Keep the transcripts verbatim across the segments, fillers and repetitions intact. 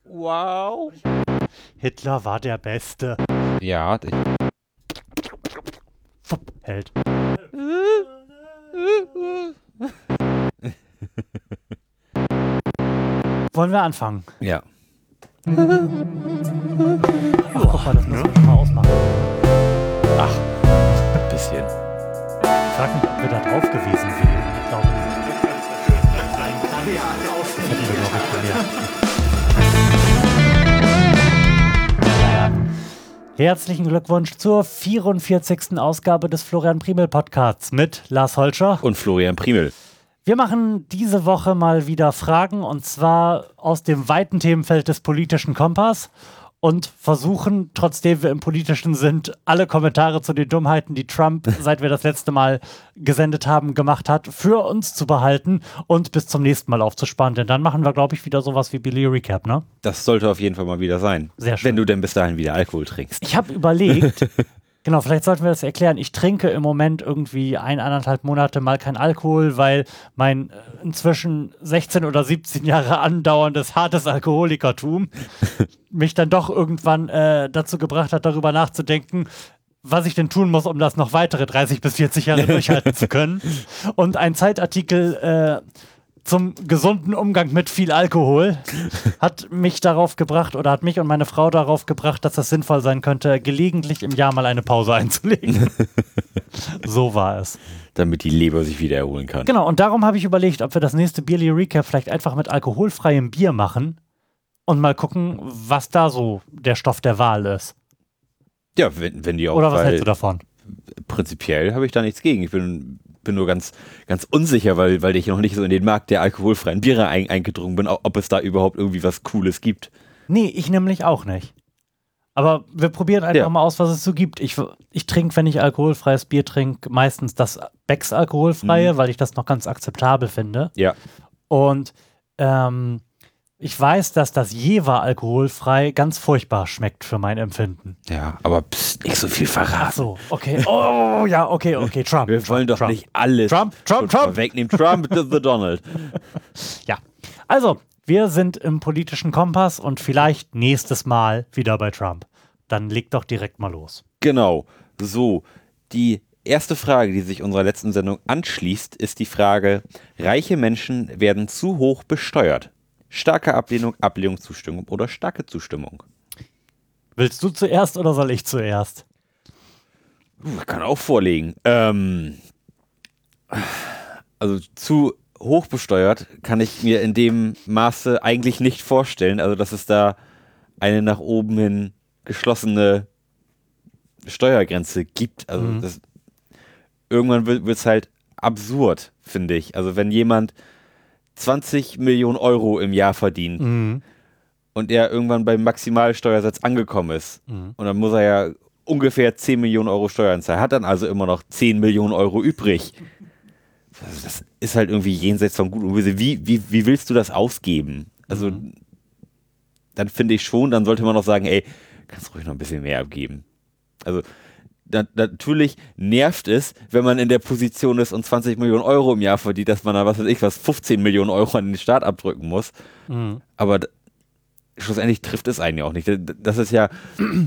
Wow. Hitler war der Beste. Ja, ich Fupp, Held. Wollen wir anfangen? Ja. Ach, guck mal, das müssen wir schon mal ausmachen. Ach, ein bisschen. Ich frag mich, ob wir da drauf gewesen wären. Ich glaube nicht. Das hätten wir, glaube ich, gemerkt. Naja. Herzlichen Glückwunsch zur vierundvierzigsten Ausgabe des Florian Primel Podcasts mit Lars Holscher Und Florian Primel. Wir machen diese Woche mal wieder Fragen, und zwar aus dem weiten Themenfeld des politischen Kompass, und versuchen, trotzdem wir im Politischen sind, alle Kommentare zu den Dummheiten, die Trump, seit wir das letzte Mal gesendet haben, gemacht hat, für uns zu behalten und bis zum nächsten Mal aufzusparen. Denn dann machen wir, glaube ich, wieder sowas wie Billy Recap, ne? Das sollte auf jeden Fall mal wieder sein. Sehr schön. Wenn du denn bis dahin wieder Alkohol trinkst. Ich habe überlegt, genau, vielleicht sollten wir das erklären. Ich trinke im Moment irgendwie ein, anderthalb Monate mal kein Alkohol, weil mein äh, inzwischen sechzehn oder siebzehn Jahre andauerndes hartes Alkoholikertum mich dann doch irgendwann äh, dazu gebracht hat, darüber nachzudenken, was ich denn tun muss, um das noch weitere dreißig bis vierzig Jahre durchhalten zu können. Und ein Zeitartikel äh, zum gesunden Umgang mit viel Alkohol hat mich darauf gebracht oder hat mich und meine Frau darauf gebracht, dass es sinnvoll sein könnte, gelegentlich im Jahr mal eine Pause einzulegen. So war es. Damit die Leber sich wieder erholen kann. Genau, und darum habe ich überlegt, ob wir das nächste Beerly Recap vielleicht einfach mit alkoholfreiem Bier machen und mal gucken, was da so der Stoff der Wahl ist. Ja, wenn, wenn die auch. Oder was hältst du davon? Prinzipiell habe ich da nichts gegen. Ich bin, bin nur ganz, ganz unsicher, weil, weil ich noch nicht so in den Markt der alkoholfreien Biere ein, eingedrungen bin, ob es da überhaupt irgendwie was Cooles gibt. Nee, ich nämlich auch nicht. Aber wir probieren einfach Ja. mal aus, was es so gibt. Ich, ich trinke, wenn ich alkoholfreies Bier trinke, meistens das Becks alkoholfreie, Mhm. weil ich das noch ganz akzeptabel finde. Ja. Und ähm, ich weiß, dass das Jever alkoholfrei ganz furchtbar schmeckt für mein Empfinden. Ja, aber pst, nicht so viel verraten. Ach so, okay. Oh, ja, okay, okay. Trump. Wir Trump, wollen doch Trump. nicht alles Trump, Trump, schon Trump. wegnehmen. Trump to the Donald. Ja. Also, wir sind im politischen Kompass und vielleicht nächstes Mal wieder bei Trump. Dann leg doch direkt mal los. Genau. So, die erste Frage, die sich unserer letzten Sendung anschließt, ist die Frage: Reiche Menschen werden zu hoch besteuert. Starke Ablehnung, Ablehnung, Zustimmung oder starke Zustimmung? Willst du zuerst oder soll ich zuerst? Uh, kann auch vorlegen. Ähm, also zu hoch besteuert kann ich mir in dem Maße eigentlich nicht vorstellen. Also dass es da eine nach oben hin geschlossene Steuergrenze gibt. Also Mhm. das, irgendwann wird es halt absurd, finde ich. Also wenn jemand zwanzig Millionen Euro im Jahr verdient Mhm. und er irgendwann beim Maximalsteuersatz angekommen ist, Mhm. und dann muss er ja ungefähr zehn Millionen Euro Steuern zahlen, hat dann also immer noch zehn Millionen Euro übrig. Das, das ist halt irgendwie jenseits von Gut und Böse. Wie, wie, wie willst du das ausgeben? Also Mhm. dann finde ich schon, dann sollte man noch sagen, ey, kannst ruhig noch ein bisschen mehr abgeben. Also da, natürlich nervt es, wenn man in der Position ist und zwanzig Millionen Euro im Jahr verdient, dass man da, was weiß ich, was fünfzehn Millionen Euro an den Staat abdrücken muss. Mhm. Aber d- schlussendlich trifft es einen ja auch nicht. D- Das ist ja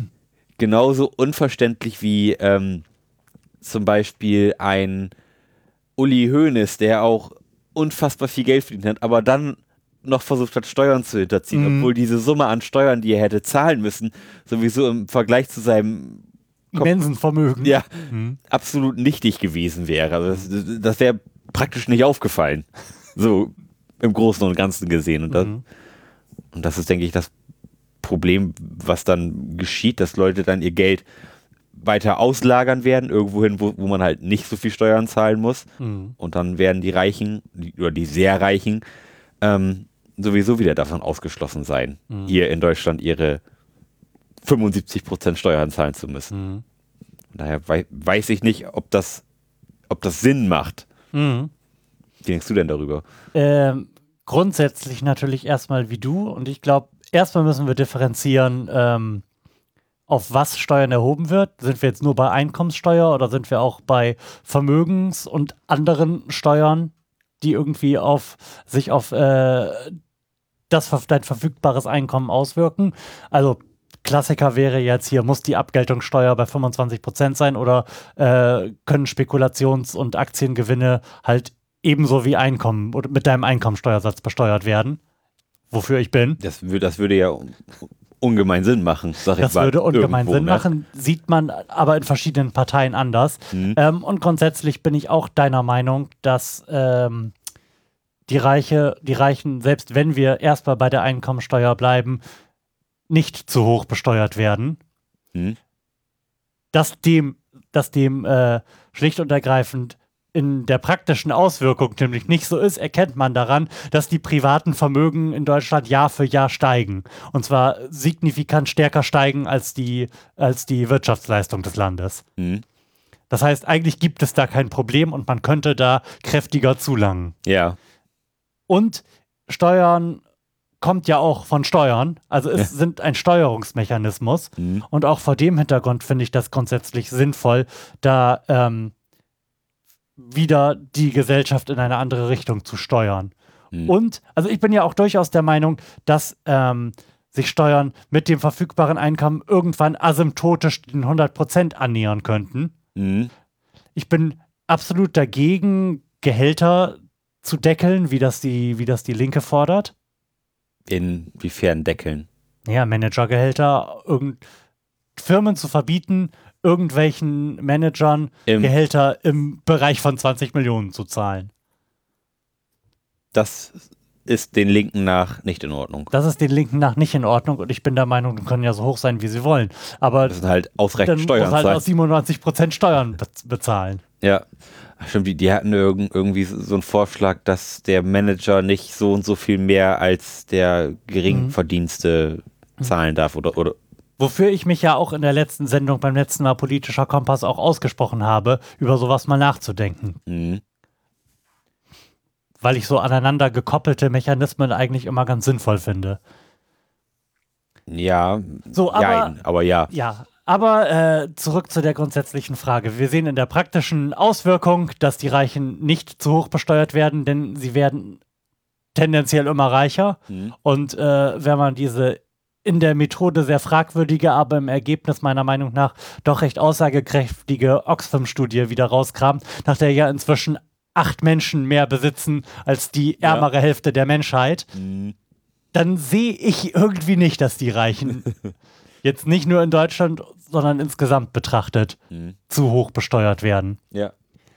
genauso unverständlich wie ähm, zum Beispiel ein Uli Hoeneß, der auch unfassbar viel Geld verdient hat, aber dann noch versucht hat, Steuern zu hinterziehen, Mhm. obwohl diese Summe an Steuern, die er hätte zahlen müssen, sowieso im Vergleich zu seinem Immensen Vermögen. ja, Mhm. absolut nichtig gewesen wäre. Also das, das wäre praktisch nicht aufgefallen. So im Großen und Ganzen gesehen. Und das, Mhm. und das ist, denke ich, das Problem, was dann geschieht, dass Leute dann ihr Geld weiter auslagern werden, irgendwohin, wo, wo man halt nicht so viel Steuern zahlen muss. Mhm. Und dann werden die Reichen, die, oder die sehr Reichen, ähm, sowieso wieder davon ausgeschlossen sein, Mhm. hier in Deutschland ihre fünfundsiebzig Prozent Steuern zahlen zu müssen. Mhm. Daher wei weiß ich nicht, ob das, ob das Sinn macht. Mhm. Wie denkst du denn darüber? Ähm, grundsätzlich natürlich erstmal wie du, und ich glaube, erstmal müssen wir differenzieren, ähm, auf was Steuern erhoben wird. Sind wir jetzt nur bei Einkommenssteuer oder sind wir auch bei Vermögens- und anderen Steuern, die irgendwie auf sich auf äh, das auf dein verfügbares Einkommen auswirken. Also Klassiker wäre jetzt hier, muss die Abgeltungssteuer bei fünfundzwanzig Prozent sein oder äh, können Spekulations- und Aktiengewinne halt ebenso wie Einkommen oder mit deinem Einkommensteuersatz besteuert werden, wofür ich bin. Das, wür- das würde ja ungemein Sinn machen, sag ich Das mal. würde ungemein irgendwo, Sinn ne? machen, sieht man aber in verschiedenen Parteien anders. Mhm. Ähm, und grundsätzlich bin ich auch deiner Meinung, dass ähm, die Reiche, die Reichen, selbst wenn wir erstmal bei der Einkommensteuer bleiben, nicht zu hoch besteuert werden. Mhm. Dass dem, dass dem äh, schlicht und ergreifend in der praktischen Auswirkung nämlich nicht so ist, erkennt man daran, dass die privaten Vermögen in Deutschland Jahr für Jahr steigen. Und zwar signifikant stärker steigen als die, als die Wirtschaftsleistung des Landes. Mhm. Das heißt, eigentlich gibt es da kein Problem und man könnte da kräftiger zulangen. Ja. Und Steuern kommt ja auch von Steuern. Also es Ja. sind ein Steuerungsmechanismus. Mhm. Und auch vor dem Hintergrund finde ich das grundsätzlich sinnvoll, da ähm, wieder die Gesellschaft in eine andere Richtung zu steuern. Mhm. Und, also ich bin ja auch durchaus der Meinung, dass ähm, sich Steuern mit dem verfügbaren Einkommen irgendwann asymptotisch den hundert Prozent annähern könnten. Mhm. Ich bin absolut dagegen, Gehälter zu deckeln, wie das die, wie das die Linke fordert. Inwiefern deckeln? Ja, Managergehälter, irgend Firmen zu verbieten, irgendwelchen Managern Im- Gehälter im Bereich von zwanzig Millionen zu zahlen. Das ist den Linken nach nicht in Ordnung. Das ist den Linken nach nicht in Ordnung und ich bin der Meinung, die können ja so hoch sein, wie sie wollen. Aber Das sind halt dann ausreichend muss Steuern halt sein. aus siebenundneunzig Prozent Steuern be bezahlen. Ja. Ach, stimmt, die, die hatten irgend, irgendwie so einen Vorschlag, dass der Manager nicht so und so viel mehr als der Geringverdienste zahlen darf oder, oder Wofür ich mich ja auch in der letzten Sendung beim letzten Mal Politischer Kompass auch ausgesprochen habe, über sowas mal nachzudenken. mhm. Weil ich so aneinander gekoppelte Mechanismen eigentlich immer ganz sinnvoll finde. Ja, So, aber- jein, aber ja. Ja, aber äh, zurück zu der grundsätzlichen Frage. Wir sehen in der praktischen Auswirkung, dass die Reichen nicht zu hoch besteuert werden, denn sie werden tendenziell immer reicher. Mhm. Und äh, wenn man diese in der Methode sehr fragwürdige, aber im Ergebnis meiner Meinung nach doch recht aussagekräftige Oxfam-Studie wieder rauskramt, nach der ja inzwischen acht Menschen mehr besitzen als die Ja. ärmere Hälfte der Menschheit, Mhm. dann sehe ich irgendwie nicht, dass die Reichen jetzt nicht nur in Deutschland, sondern insgesamt betrachtet Mhm. zu hoch besteuert werden. Ja.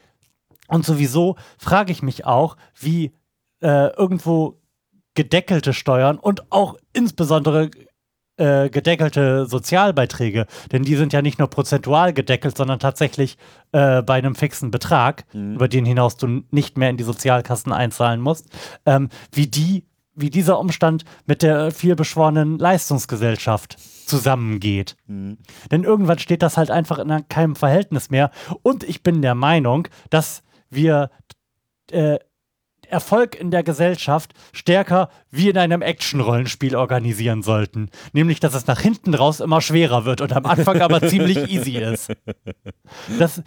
Und sowieso frage ich mich auch, wie äh, irgendwo gedeckelte Steuern und auch insbesondere äh, gedeckelte Sozialbeiträge, denn die sind ja nicht nur prozentual gedeckelt, sondern tatsächlich äh, bei einem fixen Betrag, Mhm. über den hinaus du nicht mehr in die Sozialkassen einzahlen musst, ähm, wie die, wie dieser Umstand mit der vielbeschworenen Leistungsgesellschaft zusammengeht. Mhm. Denn irgendwann steht das halt einfach in keinem Verhältnis mehr. Und ich bin der Meinung, dass wir äh, Erfolg in der Gesellschaft stärker wie in einem Action-Rollenspiel organisieren sollten. Nämlich, dass es nach hinten raus immer schwerer wird und am Anfang aber ziemlich easy ist. Das,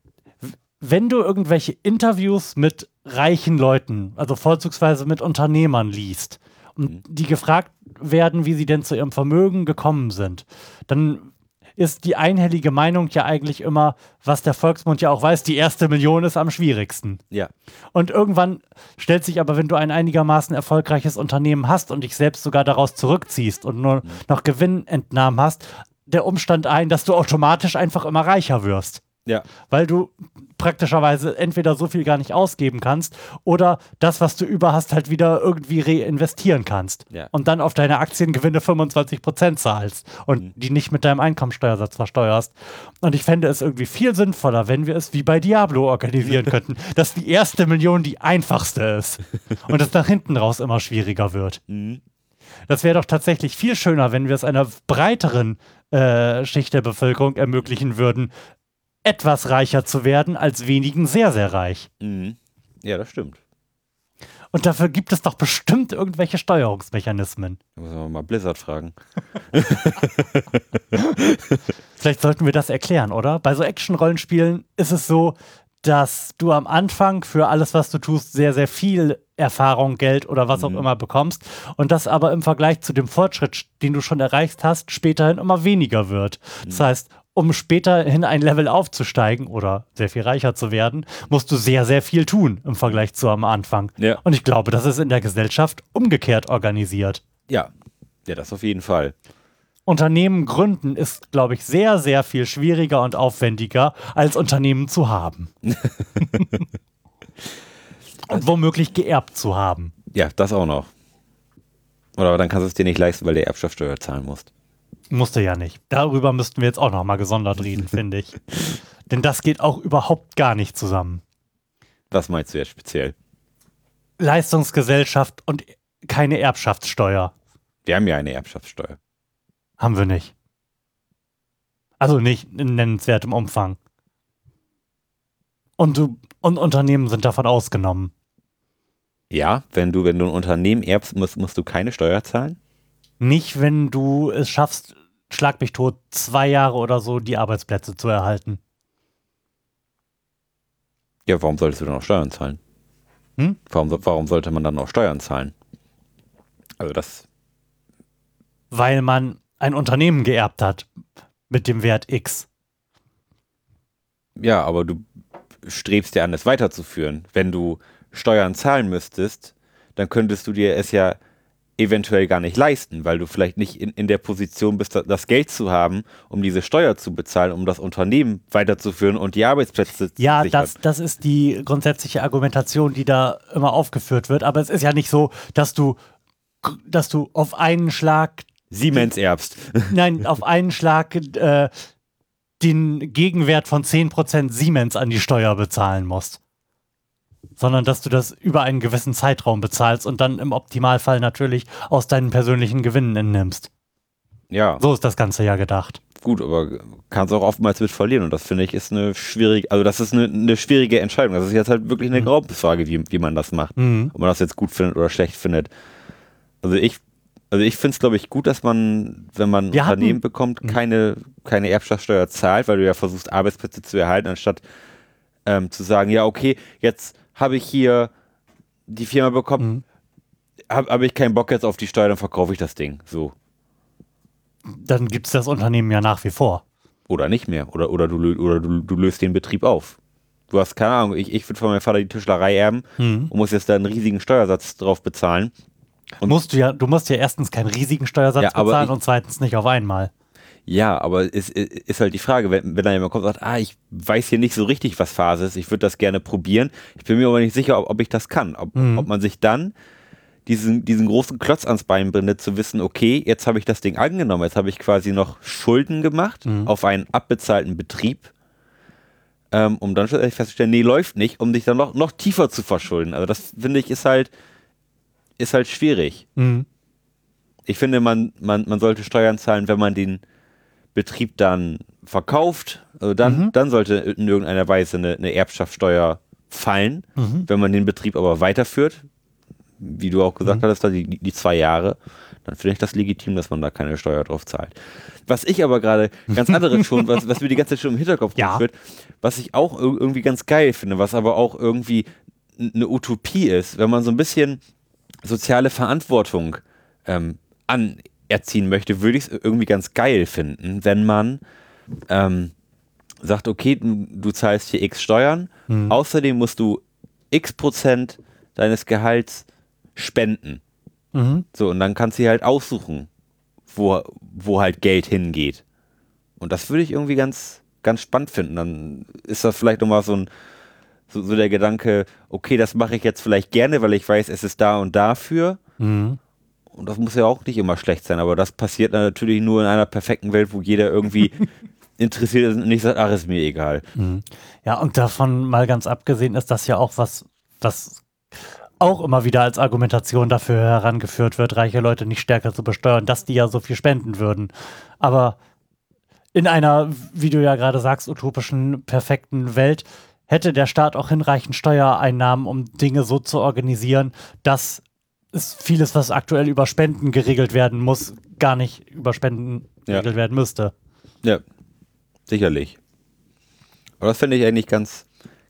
wenn du irgendwelche Interviews mit reichen Leuten, also vorzugsweise mit Unternehmern liest, und die gefragt werden, wie sie denn zu ihrem Vermögen gekommen sind, dann ist die einhellige Meinung ja eigentlich immer, was der Volksmund ja auch weiß, die erste Million ist am schwierigsten. Ja. Und irgendwann stellt sich aber, wenn du ein einigermaßen erfolgreiches Unternehmen hast und dich selbst sogar daraus zurückziehst und nur noch Gewinnentnahmen hast, der Umstand ein, dass du automatisch einfach immer reicher wirst. Ja. Weil du praktischerweise entweder so viel gar nicht ausgeben kannst oder das, was du über hast, halt wieder irgendwie reinvestieren kannst. Ja. Und dann auf deine Aktiengewinne fünfundzwanzig Prozent zahlst und Mhm. die nicht mit deinem Einkommensteuersatz versteuerst. Und ich fände es irgendwie viel sinnvoller, wenn wir es wie bei Diablo organisieren könnten, dass die erste Million die einfachste ist und es nach hinten raus immer schwieriger wird. Mhm. Das wäre doch tatsächlich viel schöner, wenn wir es einer breiteren äh, Schicht der Bevölkerung ermöglichen würden, etwas reicher zu werden, als wenigen sehr, sehr reich. Mhm. Ja, das stimmt. Und dafür gibt es doch bestimmt irgendwelche Steuerungsmechanismen. Da müssen wir mal Blizzard fragen. Vielleicht sollten wir das erklären, oder? Bei so Action-Rollenspielen ist es so, dass du am Anfang für alles, was du tust, sehr, sehr viel Erfahrung, Geld oder was auch Mhm. immer bekommst und das aber im Vergleich zu dem Fortschritt, den du schon erreicht hast, späterhin immer weniger wird. Das heißt, um späterhin ein Level aufzusteigen oder sehr viel reicher zu werden, musst du sehr, sehr viel tun im Vergleich zu am Anfang. Ja. Und ich glaube, das ist in der Gesellschaft umgekehrt organisiert. Ja, ja, das auf jeden Fall. Unternehmen gründen ist, glaube ich, sehr, sehr viel schwieriger und aufwendiger, als Unternehmen zu haben. Und womöglich geerbt zu haben. Ja, das auch noch. Oder dann kannst du es dir nicht leisten, weil du Erbschaftssteuer zahlen musst. Musste ja nicht. Darüber müssten wir jetzt auch noch mal gesondert reden, finde ich. Denn das geht auch überhaupt gar nicht zusammen. Was meinst du jetzt speziell? Leistungsgesellschaft und keine Erbschaftssteuer. Wir haben ja eine Erbschaftssteuer. Haben wir nicht. Also nicht in nennenswertem Umfang. Und, du, und Unternehmen sind davon ausgenommen. Ja, wenn du, wenn du ein Unternehmen erbst, musst, musst du keine Steuer zahlen? Nicht, wenn du es schaffst, schlag mich tot, zwei Jahre oder so die Arbeitsplätze zu erhalten. Ja, warum solltest du dann auch Steuern zahlen? Hm? Warum, so- warum sollte man dann auch Steuern zahlen? Also das, Weil man ein Unternehmen geerbt hat mit dem Wert X. ja, aber du strebst ja an, es weiterzuführen. Wenn du Steuern zahlen müsstest, dann könntest du dir es ja eventuell gar nicht leisten, weil du vielleicht nicht in, in der Position bist, da- das Geld zu haben, um diese Steuer zu bezahlen, um das Unternehmen weiterzuführen und die Arbeitsplätze zu Ja, sichern. das, das ist die grundsätzliche Argumentation, die da immer aufgeführt wird. Aber es ist ja nicht so, dass du, dass du auf einen Schlag, Siemens erbst. nein, auf einen Schlag äh, den Gegenwert von zehn Prozent Siemens an die Steuer bezahlen musst. Sondern dass du das über einen gewissen Zeitraum bezahlst und dann im Optimalfall natürlich aus deinen persönlichen Gewinnen entnimmst. Ja, So ist das Ganze ja gedacht. gut, aber kannst auch oftmals mit verlieren und das finde ich ist eine schwierige, also das ist eine, eine schwierige Entscheidung. Das ist jetzt halt wirklich eine Mhm. Glaubensfrage, wie, wie man das macht. Mhm. Ob man das jetzt gut findet oder schlecht findet. Also ich, also ich finde es, glaube ich, gut, dass man, wenn man ein Wir hatten- Unternehmen bekommt, Mhm. keine, keine Erbschaftssteuer zahlt, weil du ja versuchst, Arbeitsplätze zu erhalten, anstatt ähm, zu sagen, ja, okay, jetzt habe ich hier die Firma bekommen, Mhm. habe hab ich keinen Bock jetzt auf die Steuer, dann verkaufe ich das Ding. So. Dann gibt es das Unternehmen ja nach wie vor. Oder nicht mehr. Oder, oder, du, lö- oder du, du löst den Betrieb auf. Du hast keine Ahnung, ich, ich würde von meinem Vater die Tischlerei erben Mhm. und muss jetzt da einen riesigen Steuersatz drauf bezahlen. Und- Musst du ja, du musst ja erstens keinen riesigen Steuersatz Ja, aber bezahlen ich- und zweitens nicht auf einmal. Ja, aber es ist, ist halt die Frage, wenn, wenn dann jemand kommt und sagt, ah, ich weiß hier nicht so richtig, was Phase ist, ich würde das gerne probieren, ich bin mir aber nicht sicher, ob, ob ich das kann. Ob, Mhm. ob man sich dann diesen, diesen großen Klotz ans Bein bindet, zu wissen, okay, jetzt habe ich das Ding angenommen, jetzt habe ich quasi noch Schulden gemacht Mhm. auf einen abbezahlten Betrieb, ähm, um dann schlussendlich festzustellen, nee, läuft nicht, um dich dann noch, noch tiefer zu verschulden. Also das, finde ich, ist halt, ist halt schwierig. Mhm. Ich finde, man, man, man sollte Steuern zahlen, wenn man den Betrieb dann verkauft. Also dann, Mhm. dann sollte in irgendeiner Weise eine, eine Erbschaftssteuer fallen. Mhm. Wenn man den Betrieb aber weiterführt, wie du auch gesagt Mhm. hattest, da die, die zwei Jahre, dann finde ich das legitim, dass man da keine Steuer drauf zahlt. Was ich aber gerade ganz anderes schon, was, was mir die ganze Zeit schon im Hinterkopf Ja. wird, was ich auch ir- irgendwie ganz geil finde, was aber auch irgendwie n- eine Utopie ist, wenn man so ein bisschen soziale Verantwortung ähm, anerziehen möchte, würde ich es irgendwie ganz geil finden, wenn man ähm, sagt, okay, du, du zahlst hier x Steuern, Mhm. außerdem musst du x Prozent deines Gehalts spenden. Mhm. So, und dann kannst du dir halt aussuchen, wo, wo halt Geld hingeht. Und das würde ich irgendwie ganz, ganz spannend finden. Dann ist das vielleicht nochmal so ein, so, so der Gedanke, okay, das mache ich jetzt vielleicht gerne, weil ich weiß, es ist da und dafür. Mhm. Und das muss ja auch nicht immer schlecht sein, aber das passiert dann natürlich nur in einer perfekten Welt, wo jeder irgendwie interessiert ist und nicht sagt, ach, ist mir egal. Mhm. Ja, und davon mal ganz abgesehen ist das ja auch was, was auch immer wieder als Argumentation dafür herangeführt wird, reiche Leute nicht stärker zu besteuern, dass die ja so viel spenden würden. Aber in einer, wie du ja gerade sagst, utopischen, perfekten Welt hätte der Staat auch hinreichend Steuereinnahmen, um Dinge so zu organisieren, dass es vieles, was aktuell über Spenden geregelt werden muss, gar nicht über Spenden Ja. geregelt werden müsste. Ja, sicherlich. Aber das finde ich eigentlich ganz,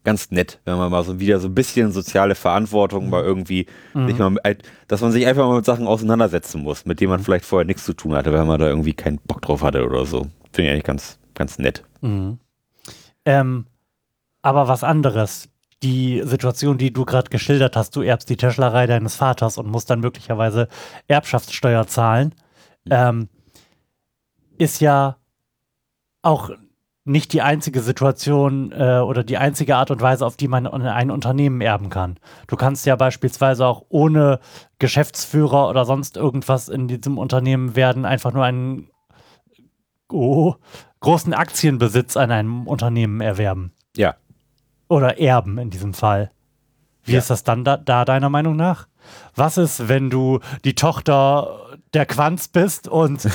ganz nett, wenn man mal so wieder so ein bisschen soziale Verantwortung mal irgendwie, mhm. sich mal, dass man sich einfach mal mit Sachen auseinandersetzen muss, mit denen man vielleicht vorher nichts zu tun hatte, weil man da irgendwie keinen Bock drauf hatte oder so. Finde ich eigentlich ganz, ganz nett. Mhm. Ähm, aber was anderes. Die Situation, die du gerade geschildert hast, du erbst die Tischlerei deines Vaters und musst dann möglicherweise Erbschaftssteuer zahlen, mhm. ähm, ist ja auch nicht die einzige Situation äh, oder die einzige Art und Weise, auf die man ein Unternehmen erben kann. Du kannst ja beispielsweise auch ohne Geschäftsführer oder sonst irgendwas in diesem Unternehmen werden, einfach nur einen oh, großen Aktienbesitz an einem Unternehmen erwerben. Ja. Oder erben in diesem Fall. Wie ja. ist das dann da, da deiner Meinung nach? Was ist, wenn du die Tochter der Quanz bist und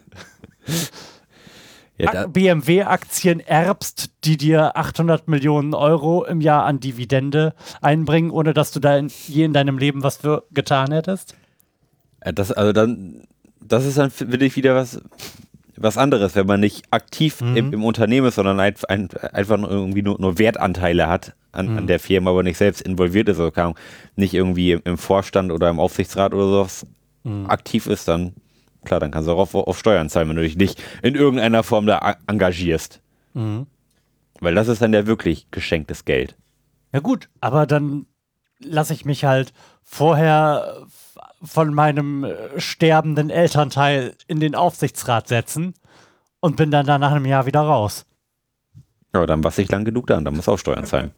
ja, B M W-Aktien erbst, die dir achthundert Millionen Euro im Jahr an Dividende einbringen, ohne dass du da in, je in deinem Leben was für getan hättest? Das, also dann, das ist dann, finde ich, wieder was, was anderes, wenn man nicht aktiv mhm. im, im Unternehmen ist, sondern ein, ein, einfach irgendwie nur, nur Wertanteile hat an, mhm. an der Firma, aber nicht selbst involviert ist, oder nicht irgendwie im, im Vorstand oder im Aufsichtsrat oder sowas mhm. aktiv ist, dann klar, dann kannst du auch auf, auf Steuern zahlen, wenn du dich nicht in irgendeiner Form da engagierst. Mhm. Weil das ist dann ja wirklich geschenktes Geld. Ja gut, aber dann lasse ich mich halt vorher von meinem sterbenden Elternteil in den Aufsichtsrat setzen und bin dann, dann nach einem Jahr wieder raus. Ja, dann war es nicht lang genug da, dann musst du auch Steuern zahlen.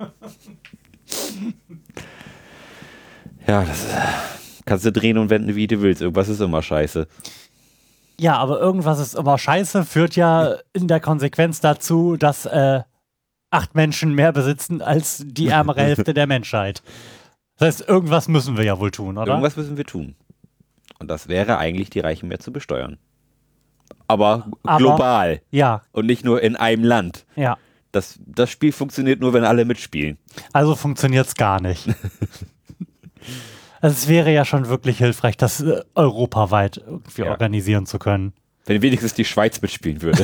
Ja, das kannst du drehen und wenden, wie du willst. Irgendwas ist immer scheiße. Ja, aber irgendwas ist immer scheiße, führt ja in der Konsequenz dazu, dass äh, acht Menschen mehr besitzen als die ärmere Hälfte der Menschheit. Das heißt, irgendwas müssen wir ja wohl tun, oder? Irgendwas müssen wir tun. Und das wäre eigentlich, die Reichen mehr zu besteuern. Aber, aber global. Ja. Und nicht nur in einem Land. Ja. Das, das Spiel funktioniert nur, wenn alle mitspielen. Also funktioniert es gar nicht. Also es wäre ja schon wirklich hilfreich, das äh, europaweit irgendwie ja. organisieren zu können. Wenn wenigstens die Schweiz mitspielen würde.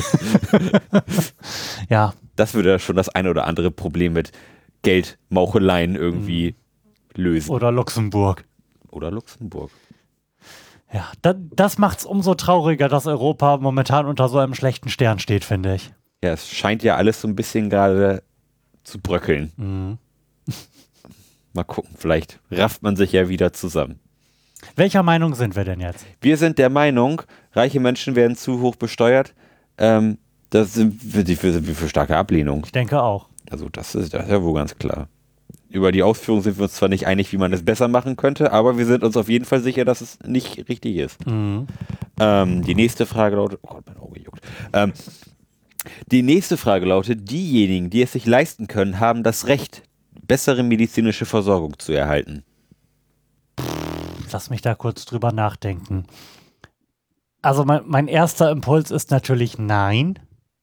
Ja. Das würde schon das eine oder andere Problem mit Geldmaucheleien irgendwie mhm. lösen. Oder Luxemburg. Oder Luxemburg. Ja, da, das macht es umso trauriger, dass Europa momentan unter so einem schlechten Stern steht, finde ich. Ja, es scheint ja alles so ein bisschen gerade zu bröckeln. Mhm. Mal gucken, vielleicht rafft man sich ja wieder zusammen. Welcher Meinung sind wir denn jetzt? Wir sind der Meinung, reiche Menschen werden zu hoch besteuert. Ähm, das sind wir für, für starke Ablehnung. Ich denke auch. Also das ist, das ist ja wohl ganz klar. Über die Ausführung sind wir uns zwar nicht einig, wie man es besser machen könnte, aber wir sind uns auf jeden Fall sicher, dass es nicht richtig ist. Mhm. Ähm, die nächste Frage lautet, oh Gott, mein Auge juckt. Ähm, die nächste Frage lautet, diejenigen, die es sich leisten können, haben das Recht, bessere medizinische Versorgung zu erhalten. Lass mich da kurz drüber nachdenken. Also mein, mein erster Impuls ist natürlich nein.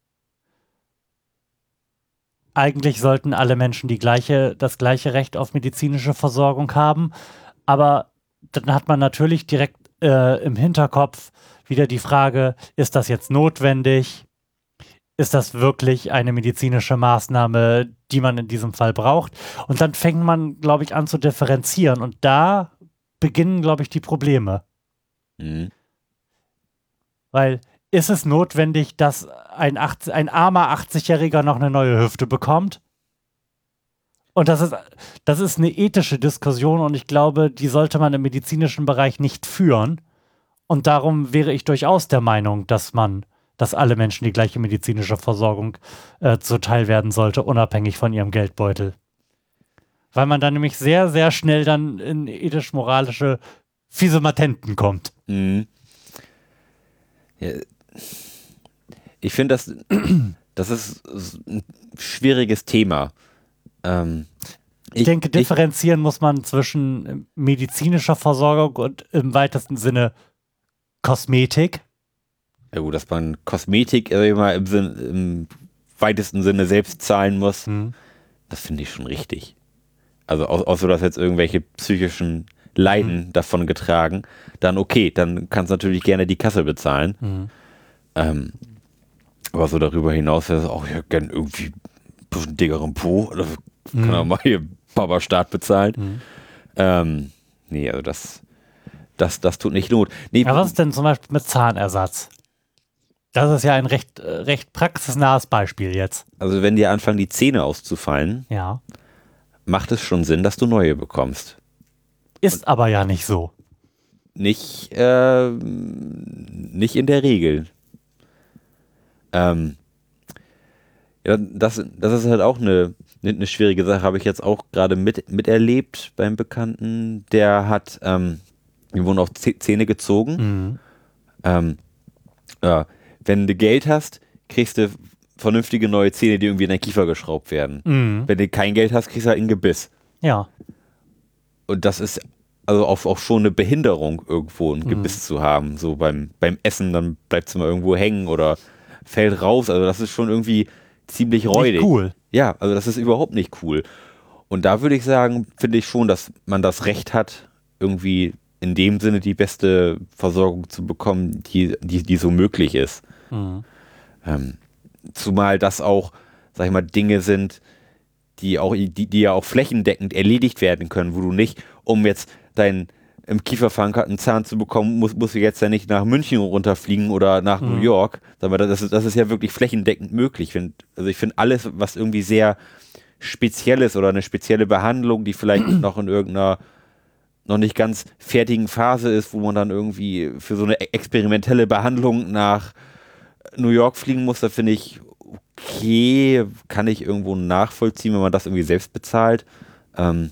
Eigentlich sollten alle Menschen die gleiche, das gleiche Recht auf medizinische Versorgung haben, aber dann hat man natürlich direkt äh, im Hinterkopf wieder die Frage, ist das jetzt notwendig? Ist das wirklich eine medizinische Maßnahme, die man in diesem Fall braucht? Und dann fängt man, glaube ich, an zu differenzieren. Und da beginnen, glaube ich, die Probleme. Mhm. Weil ist es notwendig, dass ein, achtzig, ein armer achtzigjähriger noch eine neue Hüfte bekommt? Und das ist, das ist eine ethische Diskussion und ich glaube, die sollte man im medizinischen Bereich nicht führen. Und darum wäre ich durchaus der Meinung, dass man dass alle Menschen die gleiche medizinische Versorgung äh, zuteil werden sollte, unabhängig von ihrem Geldbeutel. Weil man dann nämlich sehr, sehr schnell dann in ethisch-moralische fiese Matenten kommt. Mhm. Ja. Ich finde, das, das ist ein schwieriges Thema. Ähm, ich, ich denke, differenzieren ich, muss man zwischen medizinischer Versorgung und im weitesten Sinne Kosmetik. Ja gut, dass man Kosmetik immer im, Sinn, im weitesten Sinne selbst zahlen muss, mhm. das finde ich schon richtig. Also au außer dass jetzt irgendwelche psychischen Leiden mhm. davon getragen, dann okay, dann kannst du natürlich gerne die Kasse bezahlen. Mhm. Ähm, aber so darüber hinaus wäre es auch, ich hätte gerne irgendwie ein bisschen dickeren Po, oder mhm. kann auch mal hier Papa-Staat bezahlen. Mhm. Ähm, nee, also das, das, das tut nicht Not. Nee, Aber was ist denn zum Beispiel mit Zahnersatz? Das ist ja ein recht, äh, recht praxisnahes Beispiel jetzt. Also wenn dir anfangen, die Zähne auszufallen, ja. macht es schon Sinn, dass du neue bekommst. Ist Und aber ja nicht so. Nicht, äh, nicht in der Regel. Ähm, ja, das, das ist halt auch eine, eine schwierige Sache, habe ich jetzt auch gerade mit, miterlebt beim Bekannten. Der hat, ähm, ihm wurden auch Zähne gezogen. Mhm. Ähm, ja, wenn du Geld hast, kriegst du vernünftige neue Zähne, die irgendwie in deinen Kiefer geschraubt werden. Mhm. Wenn du kein Geld hast, kriegst du halt ein Gebiss. Ja. Und das ist also auch, auch schon eine Behinderung, irgendwo ein mhm. Gebiss zu haben. So beim, beim Essen, dann bleibt es mal irgendwo hängen oder fällt raus. Also das ist schon irgendwie ziemlich räudig. Nicht cool. Ja, also das ist überhaupt nicht cool. Und da würde ich sagen, finde ich schon, dass man das Recht hat, irgendwie in dem Sinne die beste Versorgung zu bekommen, die, die, die so möglich ist. Mhm. Ähm, zumal das auch, sag ich mal, Dinge sind, die auch, die, die ja auch flächendeckend erledigt werden können, wo du nicht, um jetzt deinen im Kiefer verankerten Zahn zu bekommen, musst, musst du jetzt ja nicht nach München runterfliegen oder nach mhm. New York. Aber das ist, das ist ja wirklich flächendeckend möglich. Find, also ich finde alles, was irgendwie sehr speziell ist oder eine spezielle Behandlung, die vielleicht noch in irgendeiner noch nicht ganz fertigen Phase ist, wo man dann irgendwie für so eine experimentelle Behandlung nach New York fliegen muss, da finde ich, okay, kann ich irgendwo nachvollziehen, wenn man das irgendwie selbst bezahlt. Ähm,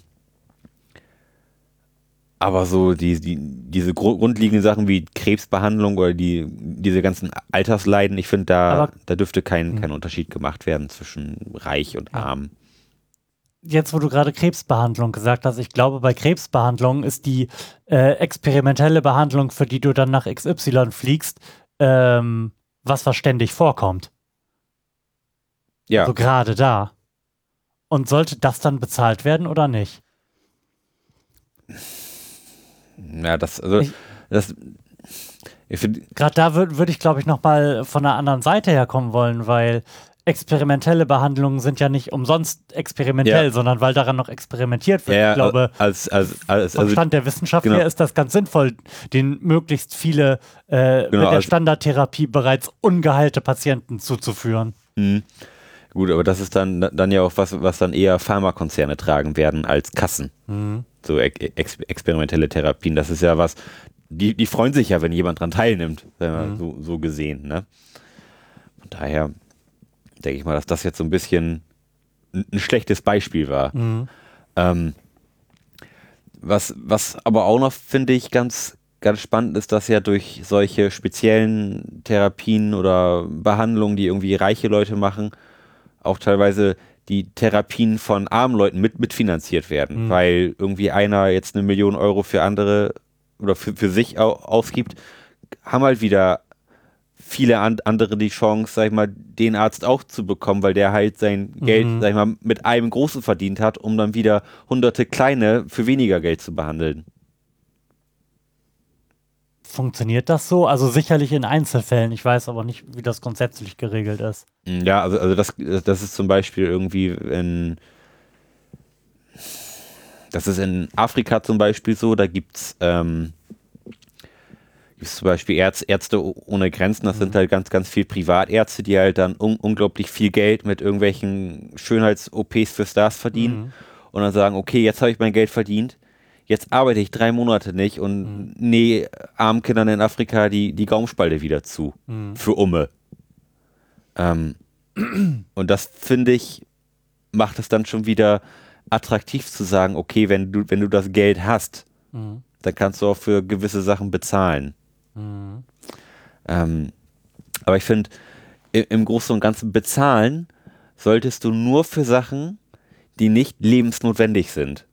aber so die, die, diese grundlegenden Sachen wie Krebsbehandlung oder die, diese ganzen Altersleiden, ich finde, da, da dürfte kein, kein Unterschied gemacht werden zwischen reich und arm. Jetzt, wo du gerade Krebsbehandlung gesagt hast, ich glaube, bei Krebsbehandlung ist die äh, experimentelle Behandlung, für die du dann nach X Y fliegst, ähm, was was ständig vorkommt. Ja. Also gerade da. Und sollte das dann bezahlt werden oder nicht? Ja, das, also, ich, das, ich finde. Gerade da würde würd ich, glaube ich, nochmal von der anderen Seite herkommen wollen, weil experimentelle Behandlungen sind ja nicht umsonst experimentell, ja. sondern weil daran noch experimentiert wird. Ja, ich glaube, als, als, als, vom also, Stand der Wissenschaft genau. her ist das ganz sinnvoll, den möglichst viele äh, genau, mit der also, Standardtherapie bereits ungeheilte Patienten zuzuführen. Mh. Gut, aber das ist dann, dann ja auch was, was dann eher Pharmakonzerne tragen werden als Kassen. Mhm. So ex experimentelle Therapien, das ist ja was, die, die freuen sich ja, wenn jemand dran teilnimmt, mhm. so, so gesehen. Ne? Von daher denke ich mal, dass das jetzt so ein bisschen ein, ein schlechtes Beispiel war. Mhm. Ähm, was, was aber auch noch, finde ich, ganz, ganz spannend ist, dass ja durch solche speziellen Therapien oder Behandlungen, die irgendwie reiche Leute machen, auch teilweise die Therapien von armen Leuten mit, mitfinanziert werden, mhm. weil irgendwie einer jetzt eine Million Euro für andere oder für, für sich au ausgibt, haben halt wieder viele an, andere die Chance, sag ich mal, den Arzt auch zu bekommen, weil der halt sein mhm. Geld, sag ich mal, mit einem Großen verdient hat, um dann wieder hunderte kleine für weniger Geld zu behandeln. Funktioniert das so? Also sicherlich in Einzelfällen. Ich weiß aber nicht, wie das grundsätzlich geregelt ist. Ja, also, also das, das ist zum Beispiel irgendwie in das ist in Afrika zum Beispiel so, da gibt es ähm, zum Beispiel Ärz, Ärzte ohne Grenzen, das mhm. sind halt ganz, ganz viel Privatärzte, die halt dann un unglaublich viel Geld mit irgendwelchen Schönheits-O Ps für Stars verdienen mhm. und dann sagen, okay, jetzt habe ich mein Geld verdient, jetzt arbeite ich drei Monate nicht und mhm. nee, armen Kindern in Afrika die, die Gaumenspalte wieder zu. Mhm. Für Umme. Ähm, und das, finde ich, macht es dann schon wieder attraktiv zu sagen, okay, wenn du, wenn du das Geld hast, mhm. dann kannst du auch für gewisse Sachen bezahlen. Mhm. Ähm, aber ich finde, im, im Großen und Ganzen bezahlen solltest du nur für Sachen, die nicht lebensnotwendig sind.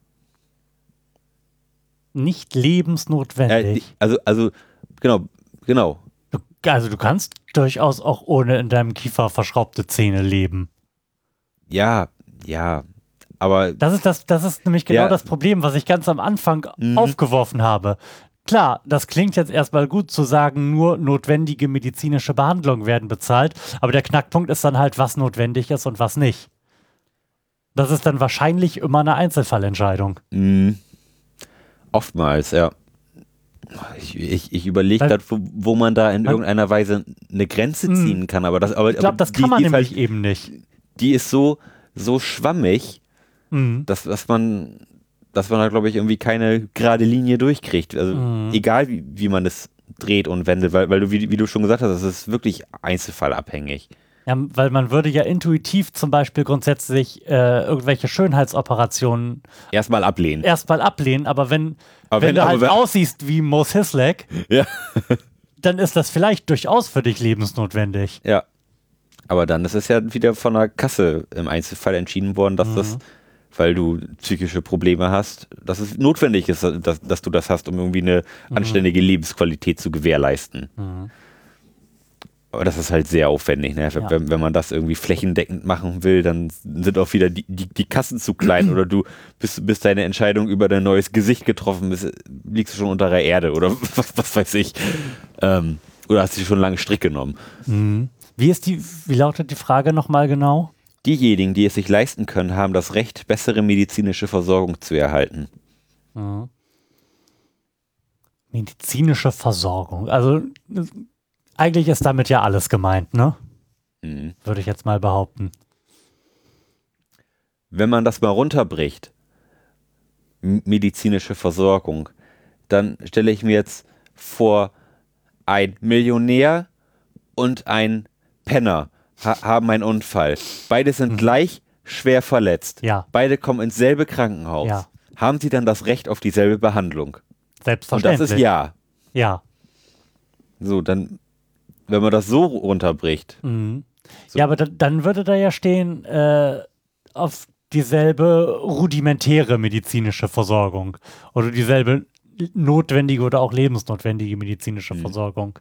Nicht lebensnotwendig. Äh, also, also, genau, genau. Du, also du kannst durchaus auch ohne in deinem Kiefer verschraubte Zähne leben. Ja, ja, aber... Das ist, das, das ist nämlich genau ja. das Problem, was ich ganz am Anfang mhm. aufgeworfen habe. Klar, das klingt jetzt erstmal gut zu sagen, nur notwendige medizinische Behandlungen werden bezahlt, aber der Knackpunkt ist dann halt, was notwendig ist und was nicht. Das ist dann wahrscheinlich immer eine Einzelfallentscheidung. Mhm. Oftmals, ja. Ich, ich, ich überlege gerade, wo, wo man da in irgendeiner Weise eine Grenze Mhm. ziehen kann, aber das, aber, Ich glaube, aber das die, kann man die ist nämlich halt, eben nicht. die ist so, so schwammig, Mhm. dass, dass man, dass man da, glaube ich, irgendwie keine gerade Linie durchkriegt. Also Mhm. egal, wie, wie man es dreht und wendet, weil, weil du, wie, wie du schon gesagt hast, das ist wirklich einzelfallabhängig. Ja, weil man würde ja intuitiv zum Beispiel grundsätzlich äh, irgendwelche Schönheitsoperationen Erstmal ablehnen. erstmal ablehnen, aber wenn, Aber wenn, wenn- du aber halt wenn- aussiehst wie Mo Sislek, Ja. dann ist das vielleicht durchaus für dich lebensnotwendig. Ja. Aber dann ist es ja wieder von der Kasse im Einzelfall entschieden worden, dass das, weil du psychische Probleme hast, dass es notwendig ist, dass, dass du das hast, um irgendwie eine anständige Lebensqualität zu gewährleisten. Aber das ist halt sehr aufwendig, ne? Ja. Wenn, wenn man das irgendwie flächendeckend machen will, dann sind auch wieder die, die, die Kassen zu klein oder du bis, bis deine Entscheidung über dein neues Gesicht getroffen ist, liegst du schon unter der Erde oder was, was weiß ich. Ähm, oder hast du schon lange Strick genommen. Wie ist die, wie lautet die Frage nochmal genau? Diejenigen, die es sich leisten können, haben das Recht, bessere medizinische Versorgung zu erhalten. Medizinische Versorgung. Also äh, eigentlich ist damit ja alles gemeint, ne? Mhm. Würde ich jetzt mal behaupten. Wenn man das mal runterbricht, m- medizinische Versorgung, dann stelle ich mir jetzt vor, ein Millionär und ein Penner ha haben einen Unfall. Beide sind gleich schwer verletzt. Ja. Beide kommen ins selbe Krankenhaus. Ja. Haben sie dann das Recht auf dieselbe Behandlung? Und das Selbstverständlich. ist ja. Ja. So, dann, wenn man das so runterbricht, Mhm. Ja, aber da, dann würde da ja stehen, äh, auf dieselbe rudimentäre medizinische Versorgung oder dieselbe notwendige oder auch lebensnotwendige medizinische Versorgung.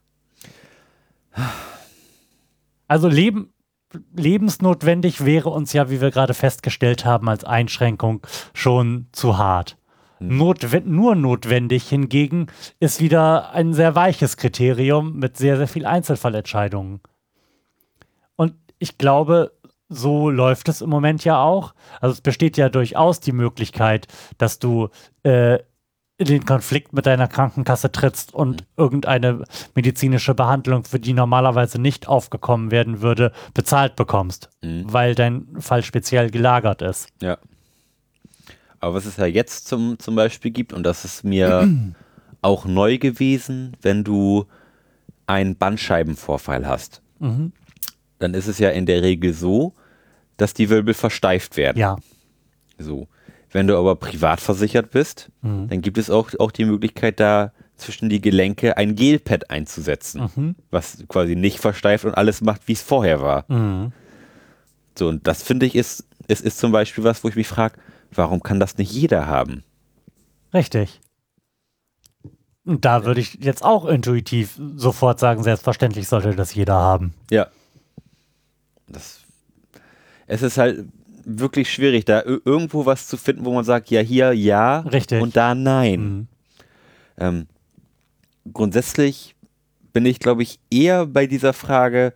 Also Leben, lebensnotwendig wäre uns ja, wie wir gerade festgestellt haben, als Einschränkung schon zu hart. Notwe- nur notwendig hingegen ist wieder ein sehr weiches Kriterium mit sehr, sehr viel Einzelfallentscheidungen. Und ich glaube, so läuft es im Moment ja auch. Also es besteht ja durchaus die Möglichkeit, dass du äh, in den Konflikt mit deiner Krankenkasse trittst und irgendeine medizinische Behandlung, für die normalerweise nicht aufgekommen werden würde, bezahlt bekommst, weil dein Fall speziell gelagert ist. ja. Aber was es ja jetzt zum, zum Beispiel gibt, und das ist mir auch neu gewesen, wenn du einen Bandscheibenvorfall hast, dann ist es ja in der Regel so, dass die Wirbel versteift werden. Ja, So. Wenn du aber privat versichert bist, dann gibt es auch, auch die Möglichkeit, da zwischen die Gelenke ein Gelpad einzusetzen, was quasi nicht versteift und alles macht, wie es vorher war. So, und das finde ich ist, ist, ist zum Beispiel was, wo ich mich frage, warum kann das nicht jeder haben? richtig. Und da würde ich jetzt auch intuitiv sofort sagen, selbstverständlich sollte das jeder haben. Ja. Das, es ist halt wirklich schwierig, da ir- irgendwo was zu finden, wo man sagt, ja, hier ja Richtig. und da nein. Mhm. Ähm, grundsätzlich bin ich, glaube ich, eher bei dieser Frage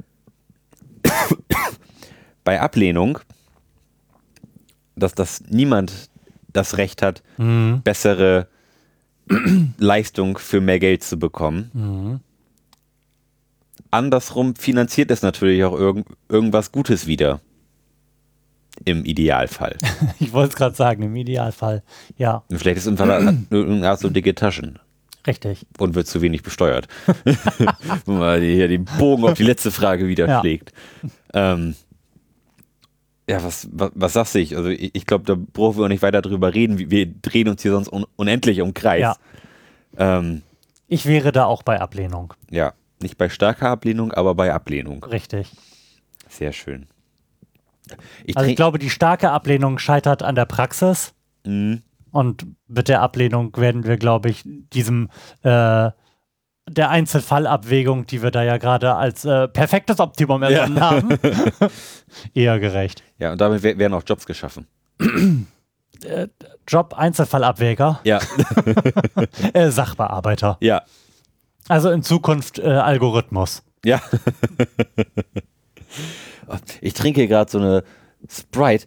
bei Ablehnung, dass das niemand das Recht hat, Mhm. bessere Leistung für mehr Geld zu bekommen. Mhm. Andersrum finanziert es natürlich auch irgend, irgendwas Gutes wieder. Im Idealfall. Ich wollte es gerade sagen, im Idealfall. Ja, Und vielleicht ist irgendeine Art so dicke Taschen richtig. und wird zu wenig besteuert. Wenn man hier den Bogen auf die letzte Frage wieder Ja. schlägt. Ähm, ja, was, was, was sagst du? Ich? Also ich, ich glaube, da brauchen wir auch nicht weiter drüber reden. Wir- Wir drehen uns hier sonst un unendlich im Kreis. Ja. Ähm, Ich wäre da auch bei Ablehnung. ja, nicht bei starker Ablehnung, aber bei Ablehnung. Richtig. Sehr schön. Ich Also ich trink- glaube, die starke Ablehnung scheitert an der Praxis. Mhm. Und mit der Ablehnung werden wir, glaube ich, diesem äh, der Einzelfallabwägung, die wir da ja gerade als äh, perfektes Optimum ersonnen haben, eher gerecht. Ja, und damit wer- werden auch Jobs geschaffen. Äh, Job Einzelfallabwäger, Ja, äh, Sachbearbeiter. ja, Also in Zukunft äh, Algorithmus. ja. Ich trinke gerade so eine Sprite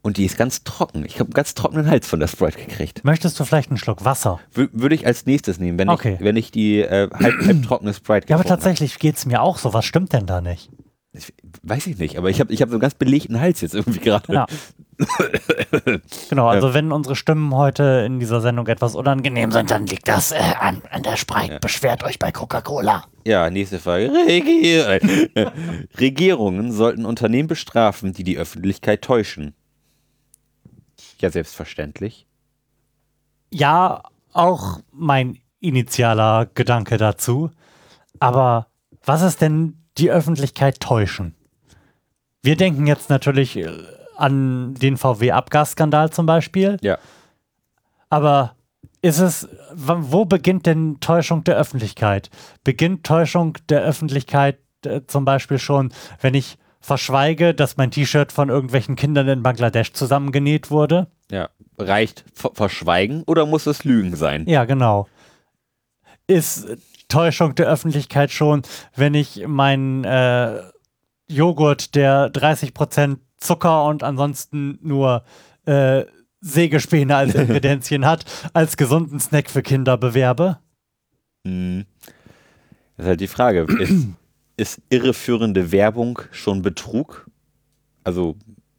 Und die ist ganz trocken. Ich habe einen ganz trockenen Hals von der Sprite gekriegt. Möchtest du vielleicht einen Schluck Wasser? W- würde ich als nächstes nehmen, wenn Okay. ich, wenn ich die äh, halb, halb trockene Sprite Ja, aber getrunken tatsächlich geht es mir auch so. Was stimmt denn da nicht? habe. Ich- Weiß ich nicht, aber ich habe ich hab so einen ganz belegten Hals jetzt irgendwie gerade. Ja. Genau, also wenn unsere Stimmen heute in dieser Sendung etwas unangenehm sind, dann liegt das äh, an, an der Sprite. Ja. Beschwert euch bei Coca-Cola. Ja, nächste Frage. Regier Regierungen sollten Unternehmen bestrafen, die die Öffentlichkeit täuschen. Ja, selbstverständlich. Ja, auch mein initialer Gedanke dazu. Aber was ist denn die Öffentlichkeit täuschen? Wir denken jetzt natürlich äh, an den V W-Abgasskandal zum Beispiel. Ja. Aber ist es, w- wo beginnt denn Täuschung der Öffentlichkeit? Beginnt Täuschung der Öffentlichkeit äh, zum Beispiel schon, wenn ich verschweige, dass mein T-Shirt von irgendwelchen Kindern in Bangladesch zusammengenäht wurde? Ja. Reicht v- Verschweigen oder muss es Lügen sein? Ja, genau. Ist Täuschung der Öffentlichkeit schon, wenn ich meinen äh, Joghurt, der dreißig Prozent Zucker und ansonsten nur äh, Sägespäne als Ingredienzien hat, als gesunden Snack für Kinder bewerbe? Hm. Das ist halt die Frage. Ist, ist irreführende Werbung schon Betrug? Also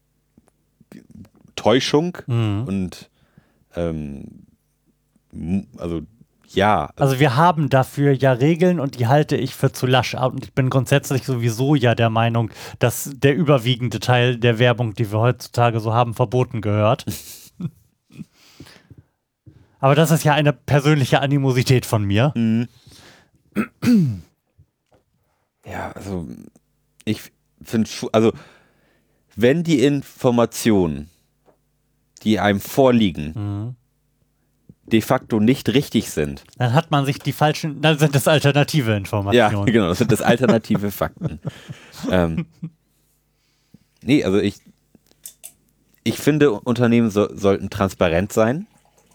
Täuschung Mhm. und ähm, m- also ja. Also wir haben dafür ja Regeln und die halte ich für zu lasch. Und ich bin grundsätzlich sowieso ja der Meinung, dass der überwiegende Teil der Werbung, die wir heutzutage so haben, verboten gehört. Aber das ist ja eine persönliche Animosität von mir. Mhm. Ja, also ich finde, also wenn die Informationen, die einem vorliegen, Mhm. de facto nicht richtig sind, Dann hat man sich die falschen, dann sind das alternative ja, Informationen. genau, das sind das alternative Fakten. ähm, nee, also ich, ich finde, Unternehmen so, sollten transparent sein.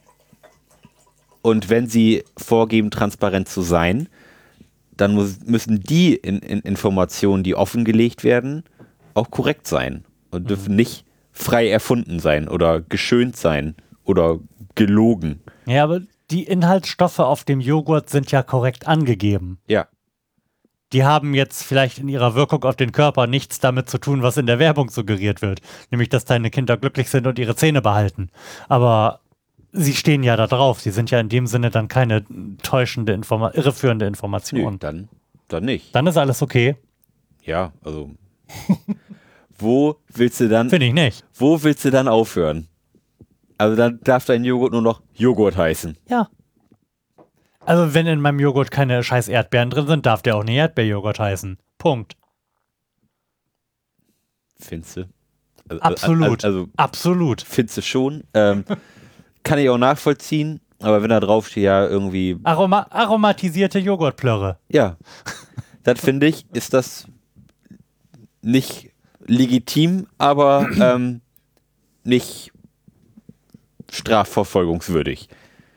Und wenn sie vorgeben, transparent zu sein, dann muss, müssen die in, in Informationen, die offengelegt werden, auch korrekt sein und dürfen nicht frei erfunden sein oder geschönt sein oder gelogen. Ja, aber die Inhaltsstoffe auf dem Joghurt sind ja korrekt angegeben. Ja, Die haben jetzt vielleicht in ihrer Wirkung auf den Körper nichts damit zu tun, was in der Werbung suggeriert wird. Nämlich, dass deine Kinder glücklich sind und ihre Zähne behalten. Aber sie stehen ja da drauf. Sie sind ja in dem Sinne dann keine täuschende, Informa irreführende nö, Information. dann, dann nicht. Dann ist alles okay. Ja, also wo willst du dann, Finde ich nicht. wo willst du dann aufhören? Also dann darf dein Joghurt nur noch Joghurt heißen. Ja. Also wenn in meinem Joghurt keine scheiß Erdbeeren drin sind, darf der auch nicht Erdbeerjoghurt heißen. Punkt. Findest du? Also, Absolut. Also, also Absolut. findest du schon. Ähm, kann ich auch nachvollziehen, aber wenn da drauf steht, ja, irgendwie, Aroma aromatisierte Joghurtplörre. ja, das finde ich, ist das nicht legitim, aber ähm, nicht strafverfolgungswürdig.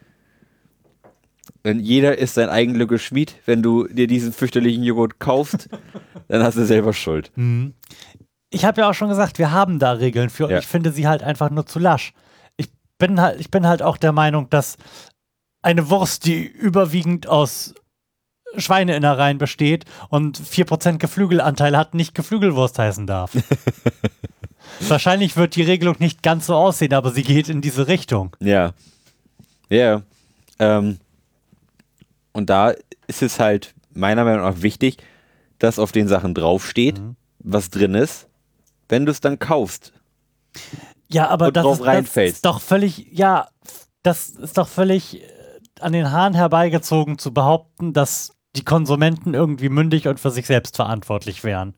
Wenn jeder ist sein eigen Glück Schmied, wenn du dir diesen fürchterlichen Joghurt kaufst, dann hast du selber Schuld. Mhm. Ich habe ja auch schon gesagt, wir haben da Regeln für und Ja. ich finde sie halt einfach nur zu lasch. Ich bin halt, ich bin halt auch der Meinung, dass eine Wurst, die überwiegend aus Schweineinnereien besteht und vier Prozent Geflügelanteil hat, nicht Geflügelwurst heißen darf. Wahrscheinlich wird die Regelung nicht ganz so aussehen, aber sie geht in diese Richtung. Ja. Ja. Ähm, und da ist es halt meiner Meinung nach wichtig, dass auf den Sachen draufsteht, Mhm. was drin ist, wenn du es dann kaufst. Ja, aber Und das, drauf ist, das reinfällst. ist doch völlig, ja, das ist doch völlig äh, an den Haaren herbeigezogen zu behaupten, dass die Konsumenten irgendwie mündig und für sich selbst verantwortlich wären.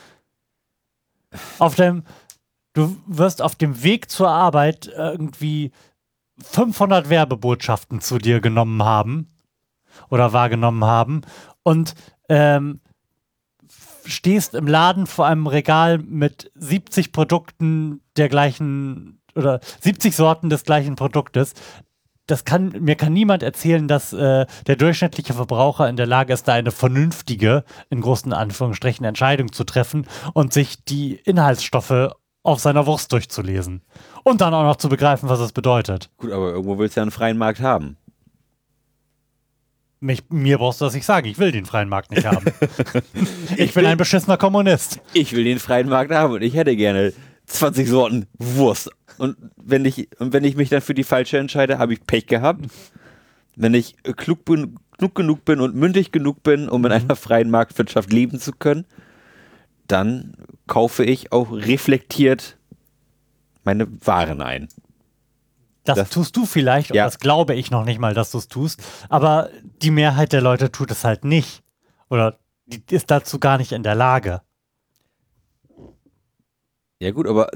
Auf dem, du wirst auf dem Weg zur Arbeit irgendwie fünfhundert Werbebotschaften zu dir genommen haben oder wahrgenommen haben und ähm, stehst im Laden vor einem Regal mit siebzig Produkten der gleichen oder siebzig Sorten des gleichen Produktes. Das kann, mir kann niemand erzählen, dass äh, der durchschnittliche Verbraucher in der Lage ist, da eine vernünftige, in großen Anführungsstrichen, Entscheidung zu treffen und sich die Inhaltsstoffe auf seiner Wurst durchzulesen. Und dann auch noch zu begreifen, was es bedeutet. Gut, aber irgendwo willst du ja einen freien Markt haben. Mich, mir brauchst du das nicht sagen, ich will den freien Markt nicht haben. ich, ich bin will, ein beschissener Kommunist. Ich will den freien Markt haben und ich hätte gerne zwanzig Sorten Wurst. Und wenn ich, und wenn ich mich dann für die falsche entscheide, habe ich Pech gehabt. Wenn ich klug, bin, klug genug bin und mündig genug bin, um in einer freien Marktwirtschaft leben zu können, dann kaufe ich auch reflektiert meine Waren ein. Das, das tust du vielleicht, und ja. das glaube ich noch nicht mal, dass du es tust, aber die Mehrheit der Leute tut es halt nicht. Oder die ist dazu gar nicht in der Lage. Ja gut, aber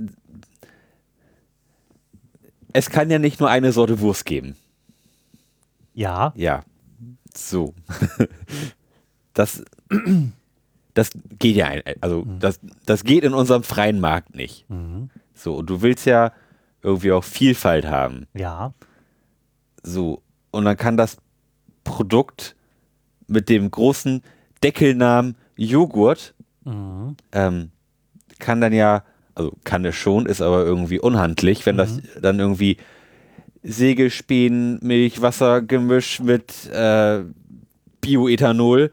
es kann ja nicht nur eine Sorte Wurst geben. Ja. Ja. So. Das, das geht ja, ein, also mhm. das, das geht in unserem freien Markt nicht. Mhm. So, und du willst ja irgendwie auch Vielfalt haben. Ja. So, und dann kann das Produkt mit dem großen Deckelnamen Joghurt, mhm. ähm, kann dann ja, also kann es schon, ist aber irgendwie unhandlich, wenn mhm. das dann irgendwie Sägespänen, Milchwasser Gemisch mit äh, Bioethanol.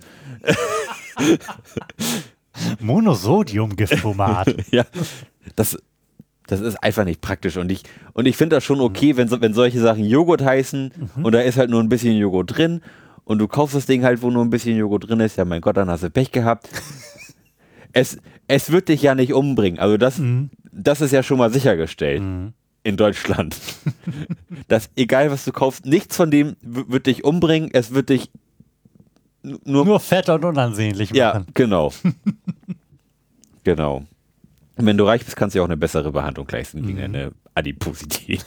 Monosodium-Giftformat. Ja, das, das ist einfach nicht praktisch. Und ich, und ich finde das schon okay, wenn, so, wenn solche Sachen Joghurt heißen mhm. und da ist halt nur ein bisschen Joghurt drin und du kaufst das Ding halt, wo nur ein bisschen Joghurt drin ist. Ja, mein Gott, dann hast du Pech gehabt. es, es wird dich ja nicht umbringen. Also das, mhm. das ist ja schon mal sichergestellt. Mhm. In Deutschland. Dass egal was du kaufst, nichts von dem w- wird dich umbringen, es wird dich n- nur, nur fett und unansehnlich machen. Ja, genau. Genau. Und wenn du reich bist, kannst du ja auch eine bessere Behandlung leisten gegen mhm. eine Adiposität.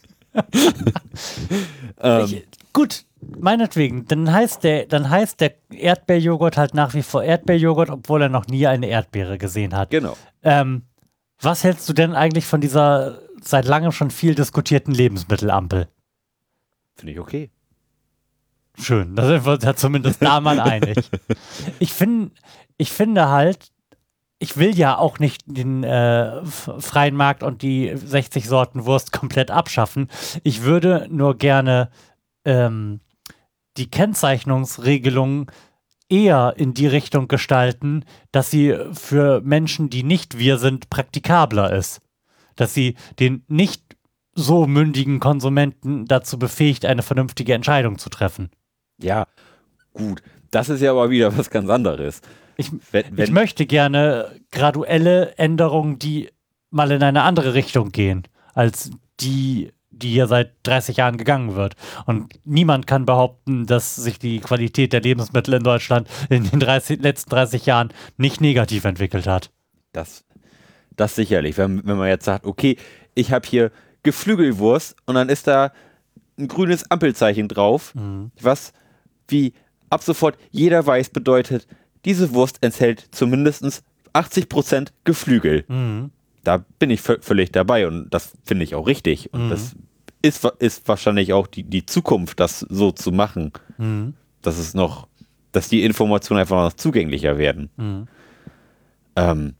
ähm. ich, gut, meinetwegen, dann heißt, der, dann heißt der Erdbeerjoghurt halt nach wie vor Erdbeerjoghurt, obwohl er noch nie eine Erdbeere gesehen hat. Genau. Ähm, was hältst du denn eigentlich von dieser seit langem schon viel diskutierten Lebensmittelampel? Finde ich okay. Schön, da sind wir uns ja zumindest da mal einig. Ich, find, ich finde halt, ich will ja auch nicht den äh, freien Markt und die sechzig Sorten Wurst komplett abschaffen. Ich würde nur gerne ähm, die Kennzeichnungsregelung eher in die Richtung gestalten, dass sie für Menschen, die nicht wir sind, praktikabler ist. Dass sie den nicht so mündigen Konsumenten dazu befähigt, eine vernünftige Entscheidung zu treffen. Ja, gut. Das ist ja aber wieder was ganz anderes. Ich, wenn, wenn ich möchte gerne graduelle Änderungen, die mal in eine andere Richtung gehen, als die, die hier seit dreißig Jahren gegangen wird. Und niemand kann behaupten, dass sich die Qualität der Lebensmittel in Deutschland in den dreißig, letzten dreißig Jahren nicht negativ entwickelt hat. Das, das sicherlich. Wenn, wenn man jetzt sagt, okay, ich habe hier Geflügelwurst und dann ist da ein grünes Ampelzeichen drauf, mhm. was wie ab sofort jeder weiß bedeutet, diese Wurst enthält zumindest achtzig Prozent Geflügel. Mhm. Da bin ich v- völlig dabei und das finde ich auch richtig. Und mhm. das ist, ist wahrscheinlich auch die, die Zukunft, das so zu machen. Mhm. Dass es noch, dass die Informationen einfach noch zugänglicher werden. Mhm. Ähm,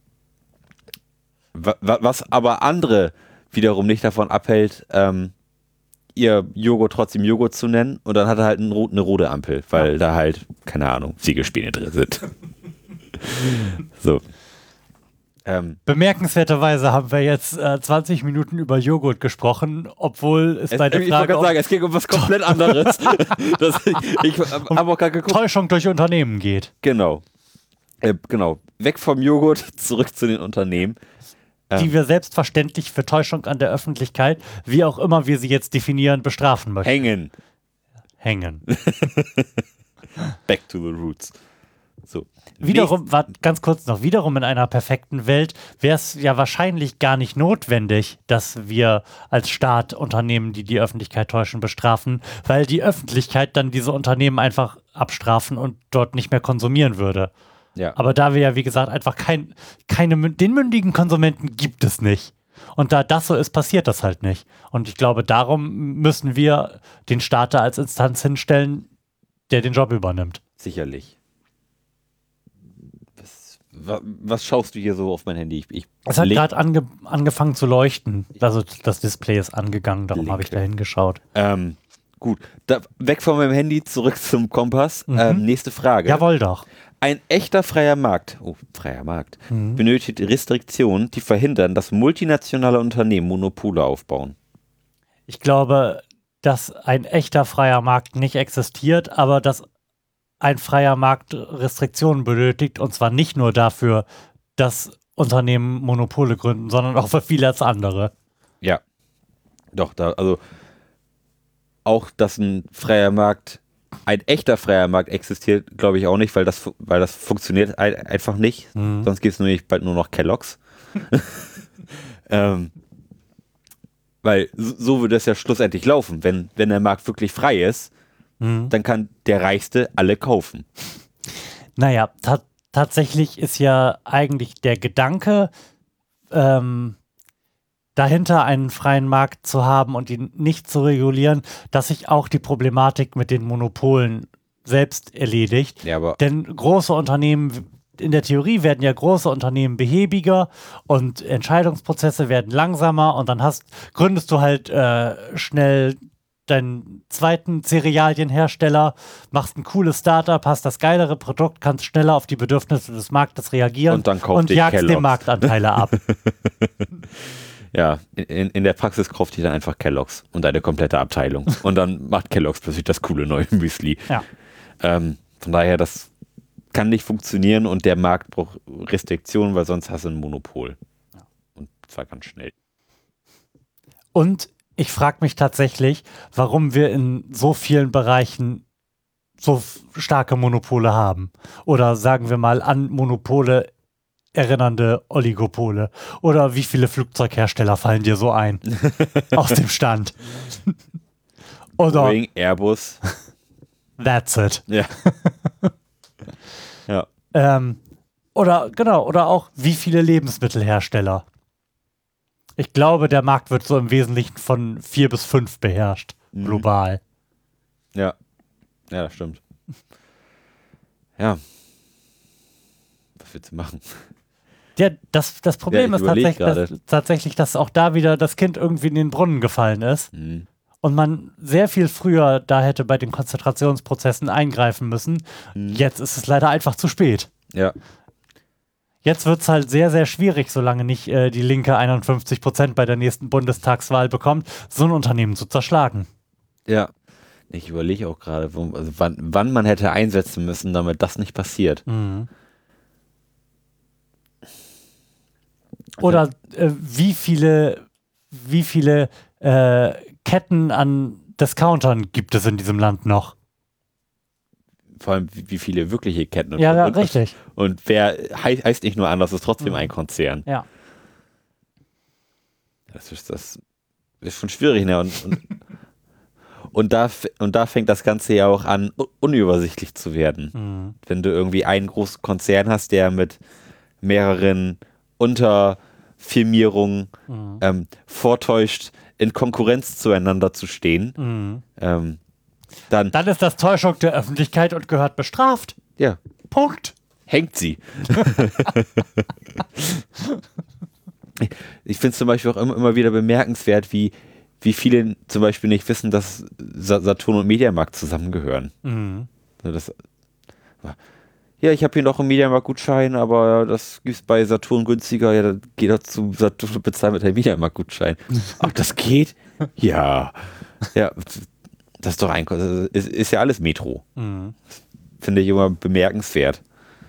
wa- wa- was aber andere wiederum nicht davon abhält, ähm, ihr Joghurt trotzdem Joghurt zu nennen und dann hat er halt ein, eine rote Ampel, weil ja. da halt, keine Ahnung, Sägespäne drin sind. So. Ähm. Bemerkenswerterweise haben wir jetzt äh, zwanzig Minuten über Joghurt gesprochen, obwohl es, es bei der ich Frage... Ich wollte sagen, es geht um was komplett anderes. das, ich ich habe um auch gerade geguckt. Täuschung durch Unternehmen geht. Genau. Äh, genau. Weg vom Joghurt, zurück zu den Unternehmen. Die wir selbstverständlich für Täuschung an der Öffentlichkeit, wie auch immer wir sie jetzt definieren, bestrafen möchten. Hängen. Hängen. Back to the roots. So. Wiederum, war, ganz kurz noch, wiederum in einer perfekten Welt wäre es ja wahrscheinlich gar nicht notwendig, dass wir als Staat Unternehmen, die die Öffentlichkeit täuschen, bestrafen, weil die Öffentlichkeit dann diese Unternehmen einfach abstrafen und dort nicht mehr konsumieren würde. Ja. Aber da wir ja, wie gesagt, einfach kein, keine, den mündigen Konsumenten gibt es nicht. Und da das so ist, passiert das halt nicht. Und ich glaube, darum müssen wir den Staat da als Instanz hinstellen, der den Job übernimmt. Sicherlich. Was, was, was schaust du hier so auf mein Handy? Ich, ich es hat gerade ange, angefangen zu leuchten. Also das Display ist angegangen, darum habe ich da hingeschaut. Ähm, gut, da, weg von meinem Handy, zurück zum Kompass. Mhm. Ähm, nächste Frage. Jawohl doch. Ein echter freier Markt, oh, freier Markt, mhm. benötigt Restriktionen, die verhindern, dass multinationale Unternehmen Monopole aufbauen. Ich glaube, dass ein echter freier Markt nicht existiert, aber dass ein freier Markt Restriktionen benötigt, und zwar nicht nur dafür, dass Unternehmen Monopole gründen, sondern auch für vieles andere. Ja, doch, da, also auch, dass ein freier Markt, ein echter freier Markt existiert, glaube ich auch nicht, weil das, weil das funktioniert ein, einfach nicht. Mhm. Sonst gibt es nämlich bald nur noch Kellogg's. ähm, weil so, so würde es ja schlussendlich laufen. Wenn, wenn der Markt wirklich frei ist, mhm. dann kann der Reichste alle kaufen. Naja, ta- tatsächlich ist ja eigentlich der Gedanke, ähm, dahinter einen freien Markt zu haben und ihn nicht zu regulieren, dass sich auch die Problematik mit den Monopolen selbst erledigt. Ja, aber Denn große Unternehmen, in der Theorie werden ja große Unternehmen behäbiger und Entscheidungsprozesse werden langsamer und dann hast, gründest du halt äh, schnell deinen zweiten Cerealienhersteller, machst ein cooles Startup, hast das geilere Produkt, kannst schneller auf die Bedürfnisse des Marktes reagieren und, dann kauft und jagst Kellogg's. den Marktanteile ab. Ja, in, in der Praxis kauft ihr dann einfach Kellogg's und eine komplette Abteilung. Und dann macht Kellogg's plötzlich das coole neue Müsli. Ja. Ähm, von daher, das kann nicht funktionieren und der Markt braucht Restriktionen, weil sonst hast du ein Monopol. Ja. Und zwar ganz schnell. Und ich frage mich tatsächlich, warum wir in so vielen Bereichen so f- starke Monopole haben. Oder sagen wir mal an Monopole erinnernde Oligopole. Oder wie viele Flugzeughersteller fallen dir so ein? Aus dem Stand. Oder Boeing, Airbus. That's it. Ja. ja. Ähm, oder genau, oder auch wie viele Lebensmittelhersteller. Ich glaube, der Markt wird so im Wesentlichen von vier bis fünf beherrscht, mhm. global. Ja. Ja, das stimmt. Ja. Was willst du machen? Ja, das, das Problem ja, ist tatsächlich dass, tatsächlich, dass auch da wieder das Kind irgendwie in den Brunnen gefallen ist mhm. und man sehr viel früher da hätte bei den Konzentrationsprozessen eingreifen müssen. Mhm. Jetzt ist es leider einfach zu spät. Ja. Jetzt wird es halt sehr, sehr schwierig, solange nicht äh, die Linke einundfünfzig Prozent bei der nächsten Bundestagswahl bekommt, so ein Unternehmen zu zerschlagen. Ja. Ich überlege auch gerade, also wann, wann man hätte einsetzen müssen, damit das nicht passiert. Mhm. Oder äh, wie viele, wie viele äh, Ketten an Discountern gibt es in diesem Land noch? Vor allem, wie, wie viele wirkliche Ketten. Und, ja, ja, und, richtig. Und wer heißt, heißt nicht nur anders, ist trotzdem mhm. ein Konzern. Ja. Das ist, das ist schon schwierig, ne? Und, und, und, da, und da fängt das Ganze ja auch an, unübersichtlich zu werden. Mhm. Wenn du irgendwie einen großen Konzern hast, der mit mehreren Unterfirmierungen mhm. ähm, vortäuscht, in Konkurrenz zueinander zu stehen, mhm. ähm, dann, dann ist das Täuschung der Öffentlichkeit und gehört bestraft. Ja. Punkt. Hängt sie. Ich finde es zum Beispiel auch immer, immer wieder bemerkenswert, wie, wie viele zum Beispiel nicht wissen, dass Saturn und Mediamarkt zusammengehören. Mhm. Das, ja, ich habe hier noch einen Mediamarkt-Gutschein, aber das gibt es bei Saturn günstiger. Ja, dann geh doch zu Saturn und bezahl mit deinem Mediamarkt-Gutschein. Ach, das geht? Ja. Ja, das ist doch ein, das ist, ist ja alles Metro. Mhm. Finde ich immer bemerkenswert.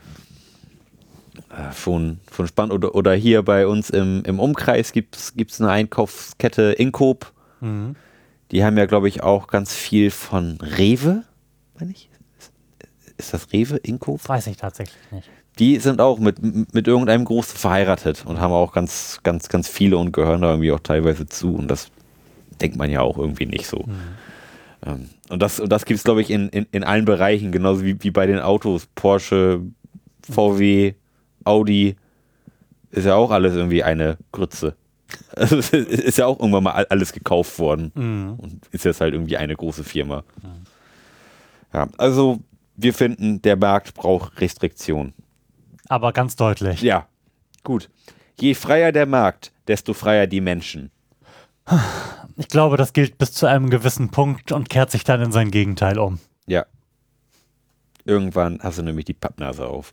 Äh, schon, schon spannend. Oder, oder hier bei uns im, im Umkreis gibt es eine Einkaufskette Incoop. Mhm. Die haben ja, glaube ich, auch ganz viel von Rewe, meine ich. Ist das Rewe, Incoop? Weiß ich tatsächlich nicht. Die sind auch mit, mit irgendeinem Großen verheiratet und haben auch ganz, ganz, ganz viele und gehören da irgendwie auch teilweise zu. Und das denkt man ja auch irgendwie nicht so. Mhm. Ähm, und das, und das gibt es, glaube ich, in, in, in allen Bereichen, genauso wie, wie bei den Autos. Porsche, V W, Audi, ist ja auch alles irgendwie eine Grütze. Also es ist ja auch irgendwann mal alles gekauft worden. Mhm. Und ist jetzt halt irgendwie eine große Firma. Mhm. Ja, also wir finden, der Markt braucht Restriktionen. aber ganz deutlich. Ja, gut. Je freier der Markt, desto freier die Menschen. Ich glaube, das gilt bis zu einem gewissen Punkt und kehrt sich dann in sein Gegenteil um. Ja. Irgendwann hast du nämlich die Pappnase auf.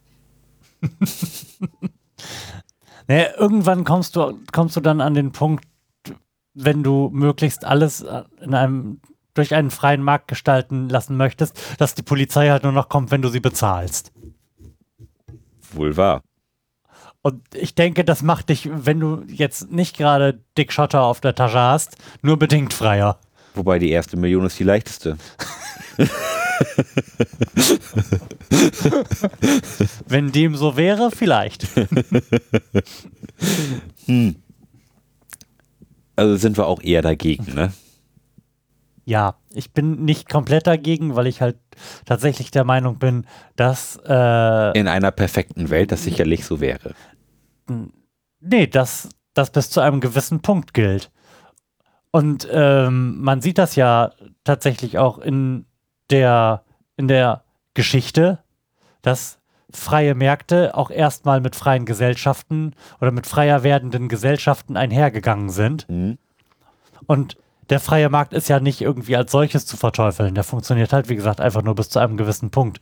Naja, irgendwann kommst du, kommst du dann an den Punkt, wenn du möglichst alles in einem, durch einen freien Markt gestalten lassen möchtest, dass die Polizei halt nur noch kommt, wenn du sie bezahlst. Wohl wahr. Und ich denke, das macht dich, wenn du jetzt nicht gerade Dick Schotter auf der Tasche hast, nur bedingt freier. Wobei die erste Million ist die leichteste. Wenn dem so wäre, vielleicht. hm. Also sind wir auch eher dagegen, ne? Ja, ich bin nicht komplett dagegen, weil ich halt tatsächlich der Meinung bin, dass äh, in einer perfekten Welt das sicherlich so wäre. Nee, dass das bis zu einem gewissen Punkt gilt. Und ähm, man sieht das ja tatsächlich auch in der, in der Geschichte, dass freie Märkte auch erstmal mit freien Gesellschaften oder mit freier werdenden Gesellschaften einhergegangen sind. Mhm. Und der freie Markt ist ja nicht irgendwie als solches zu verteufeln. Der funktioniert halt, wie gesagt, einfach nur bis zu einem gewissen Punkt.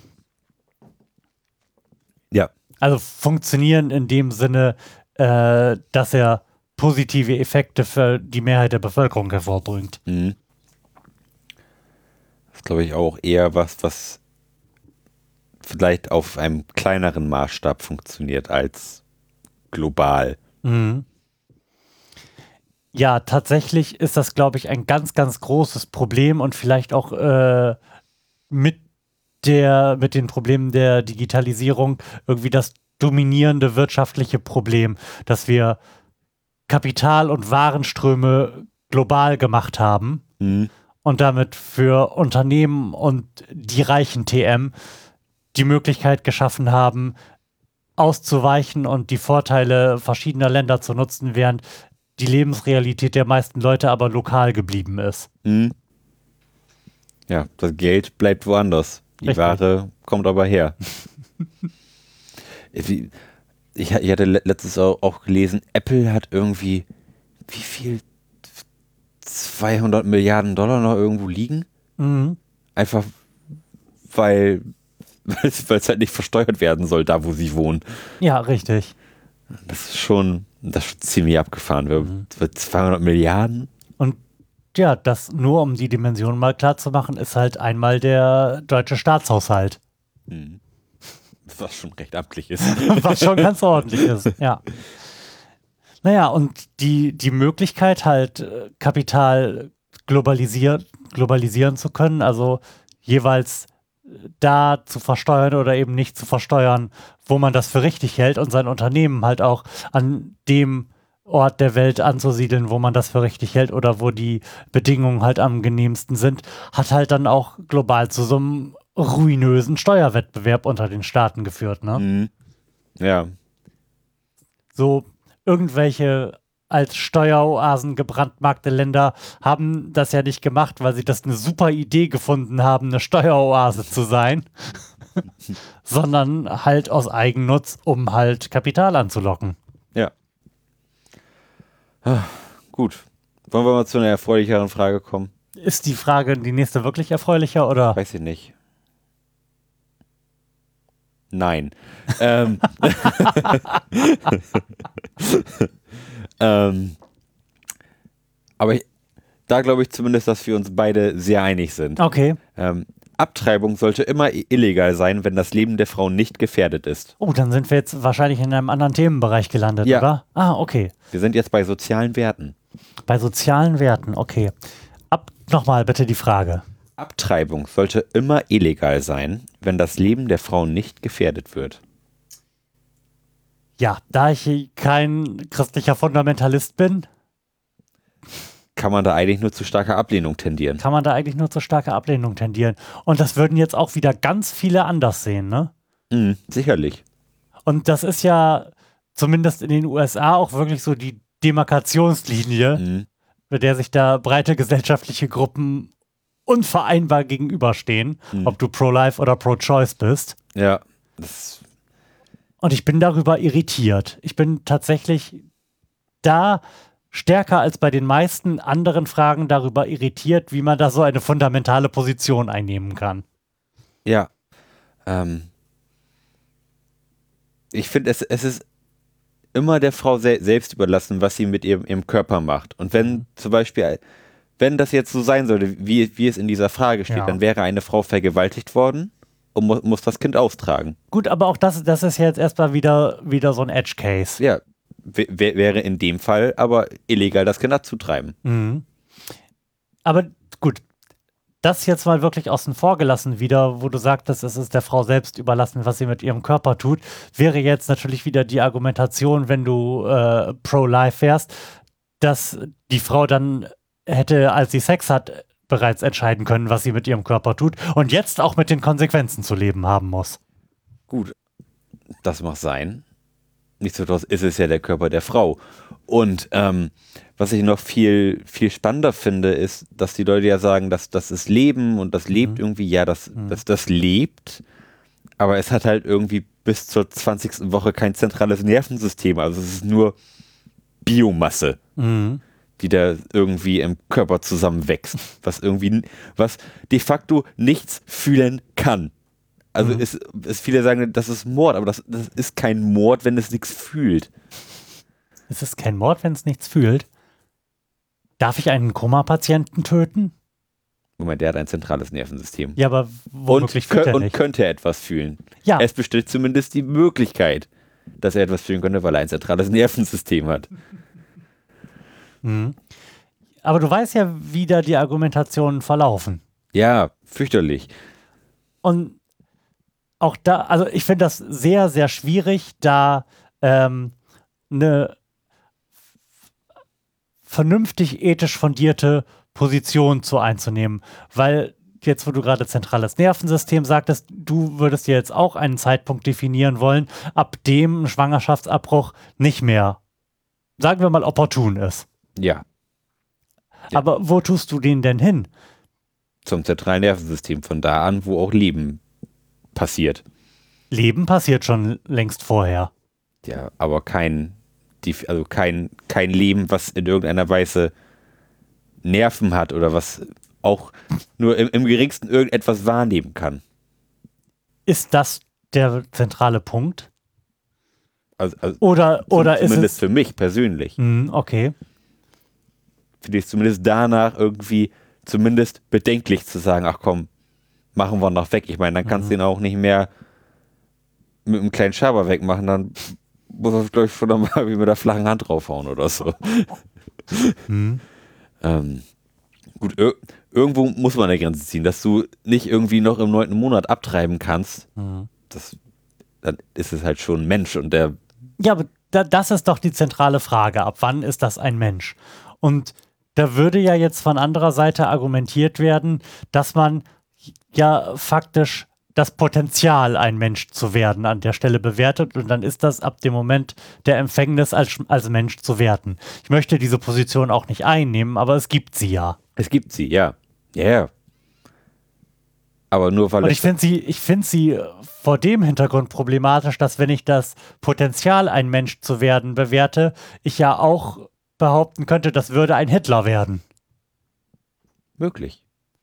Ja. Also funktionieren in dem Sinne, äh, dass er positive Effekte für die Mehrheit der Bevölkerung hervorbringt. Mhm. Das ist, glaube ich, auch eher was, was vielleicht auf einem kleineren Maßstab funktioniert als global. Mhm. Ja, tatsächlich ist das, glaube ich, ein ganz, ganz großes Problem und vielleicht auch äh, mit der, mit den Problemen der Digitalisierung irgendwie das dominierende wirtschaftliche Problem, dass wir Kapital- und Warenströme global gemacht haben Mhm. und damit für Unternehmen und die reichen T M die Möglichkeit geschaffen haben, auszuweichen und die Vorteile verschiedener Länder zu nutzen, während die Lebensrealität der meisten Leute aber lokal geblieben ist. Mhm. Ja, das Geld bleibt woanders. Die Richtig. Ware kommt aber her. ich, ich hatte letztens auch gelesen, Apple hat irgendwie, wie viel? zweihundert Milliarden Dollar noch irgendwo liegen? Mhm. Einfach, weil weil es halt nicht versteuert werden soll, da wo sie wohnen. Ja, richtig. Das ist schon, das ist schon ziemlich abgefahren. Mhm. zweihundert Milliarden? Und ja, das nur um die Dimension mal klar zu machen, ist halt einmal der deutsche Staatshaushalt. Mhm. Was schon recht amtlich ist. Was schon ganz ordentlich ist, ja. Naja, und die, die Möglichkeit halt äh, Kapital globalisier globalisieren zu können, also jeweils da zu versteuern oder eben nicht zu versteuern, wo man das für richtig hält und sein Unternehmen halt auch an dem Ort der Welt anzusiedeln, wo man das für richtig hält oder wo die Bedingungen halt am genehmsten sind, hat halt dann auch global zu so einem ruinösen Steuerwettbewerb unter den Staaten geführt, ne? Mhm. Ja. So irgendwelche als Steueroasen gebrandmarkte Länder haben das ja nicht gemacht, weil sie das eine super Idee gefunden haben, eine Steueroase zu sein, sondern halt aus Eigennutz, um halt Kapital anzulocken. Ja. Ah, gut. Wollen wir mal zu einer erfreulicheren Frage kommen? Ist die Frage, die nächste wirklich erfreulicher oder? Weiß ich nicht. Nein. ähm. ähm. Aber ich, da glaube ich zumindest, dass wir uns beide sehr einig sind. Okay. Ähm, Abtreibung sollte immer illegal sein, wenn das Leben der Frau nicht gefährdet ist. Oh, dann sind wir jetzt wahrscheinlich in einem anderen Themenbereich gelandet, Ja. oder? Ah, okay. Wir sind jetzt bei sozialen Werten. Bei sozialen Werten, okay. Ab nochmal bitte die Frage. Abtreibung sollte immer illegal sein, wenn das Leben der Frau nicht gefährdet wird. Ja, da ich kein christlicher Fundamentalist bin, Kann man da eigentlich nur zu starker Ablehnung tendieren. kann man da eigentlich nur zu starker Ablehnung tendieren. Und das würden jetzt auch wieder ganz viele anders sehen, ne? Mhm, sicherlich. Und das ist ja zumindest in den U S A auch wirklich so die Demarkationslinie, Mhm. bei der sich da breite gesellschaftliche Gruppen unvereinbar gegenüberstehen, Mhm. ob du pro-life oder pro-choice bist. Ja, das Und ich bin darüber irritiert. Ich bin tatsächlich da stärker als bei den meisten anderen Fragen darüber irritiert, wie man da so eine fundamentale Position einnehmen kann. Ja. Ähm, ich finde, es, es ist immer der Frau se selbst überlassen, was sie mit ihrem, ihrem Körper macht. Und wenn zum Beispiel, wenn das jetzt so sein sollte, wie, wie es in dieser Frage steht, Ja. dann wäre eine Frau vergewaltigt worden und mu muss das Kind austragen. Gut, aber auch das, das ist jetzt erstmal wieder, wieder so ein Edge-Case. Ja, wäre in dem Fall aber illegal, das Kind abzutreiben. Mhm. Aber gut, das jetzt mal wirklich außen vor gelassen wieder, wo du sagtest, es ist der Frau selbst überlassen, was sie mit ihrem Körper tut, wäre jetzt natürlich wieder die Argumentation, wenn du äh, pro-life wärst, dass die Frau dann hätte, als sie Sex hat, bereits entscheiden können, was sie mit ihrem Körper tut und jetzt auch mit den Konsequenzen zu leben haben muss. Gut, das mag sein. Nichtsdestotrotz ist es ja der Körper der Frau. Und ähm, was ich noch viel, viel spannender finde, ist, dass die Leute ja sagen, dass das ist Leben und das lebt Mhm. irgendwie. Ja, das, Mhm. das, das lebt, aber es hat halt irgendwie bis zur zwanzigsten Woche kein zentrales Nervensystem. Also es ist nur Biomasse, Mhm. die da irgendwie im Körper zusammenwächst, was irgendwie, was de facto nichts fühlen kann. Also Mhm. ist, ist viele sagen, das ist Mord, aber das, das ist kein Mord, wenn es nichts fühlt. Es ist kein Mord, wenn es nichts fühlt. Darf ich einen Koma-Patienten töten? Moment, der hat ein zentrales Nervensystem. Ja, aber und, womöglich fühlt kö er und nicht. könnte etwas fühlen. Ja, Es besteht zumindest die Möglichkeit, dass er etwas fühlen könnte, weil er ein zentrales Nervensystem hat. mhm. Aber du weißt ja, wie da die Argumentationen verlaufen. Ja, fürchterlich. Und auch da, also ich finde das sehr, sehr schwierig, da ähm, eine vernünftig ethisch fundierte Position zu einzunehmen. Weil jetzt, wo du gerade zentrales Nervensystem sagtest, du würdest dir jetzt auch einen Zeitpunkt definieren wollen, ab dem ein Schwangerschaftsabbruch nicht mehr, sagen wir mal, opportun ist. Ja, Ja. Aber wo tust du den denn hin? zum zentralen Nervensystem. Von da an, wo auch Leben passiert. Leben passiert schon längst vorher. Ja, aber kein, die, also kein, kein Leben, was in irgendeiner Weise Nerven hat oder was auch nur im, im geringsten irgendetwas wahrnehmen kann. Ist das der zentrale Punkt? Also, also Oder, oder ist zumindest es... für mich persönlich. Hm, okay. Finde ich zumindest danach irgendwie zumindest bedenklich zu sagen, ach komm, machen wir noch weg. Ich meine, dann kannst du ihn auch nicht mehr mit einem kleinen Schaber wegmachen, dann muss er, glaube ich, schon nochmal wie mit der flachen Hand draufhauen oder so. Hm. ähm, gut, ir irgendwo muss man eine Grenze ziehen, dass du nicht irgendwie noch im neunten Monat abtreiben kannst. Hm. Das, dann ist es halt schon ein Mensch und der Ja, aber da, das ist doch die zentrale Frage. Ab wann ist das ein Mensch? Und da würde ja jetzt von anderer Seite argumentiert werden, dass man ja faktisch das Potenzial, ein Mensch zu werden, an der Stelle bewertet und dann ist das ab dem Moment der Empfängnis als, als Mensch zu werten. Ich möchte diese Position auch nicht einnehmen, aber es gibt sie ja. Es gibt sie, ja. Ja, ja. Aber nur weil Und es- ich finde sie, ich finde sie vor dem Hintergrund problematisch, dass wenn ich das Potenzial, ein Mensch zu werden, bewerte, ich ja auch behaupten könnte, das würde ein Hitler werden. möglich.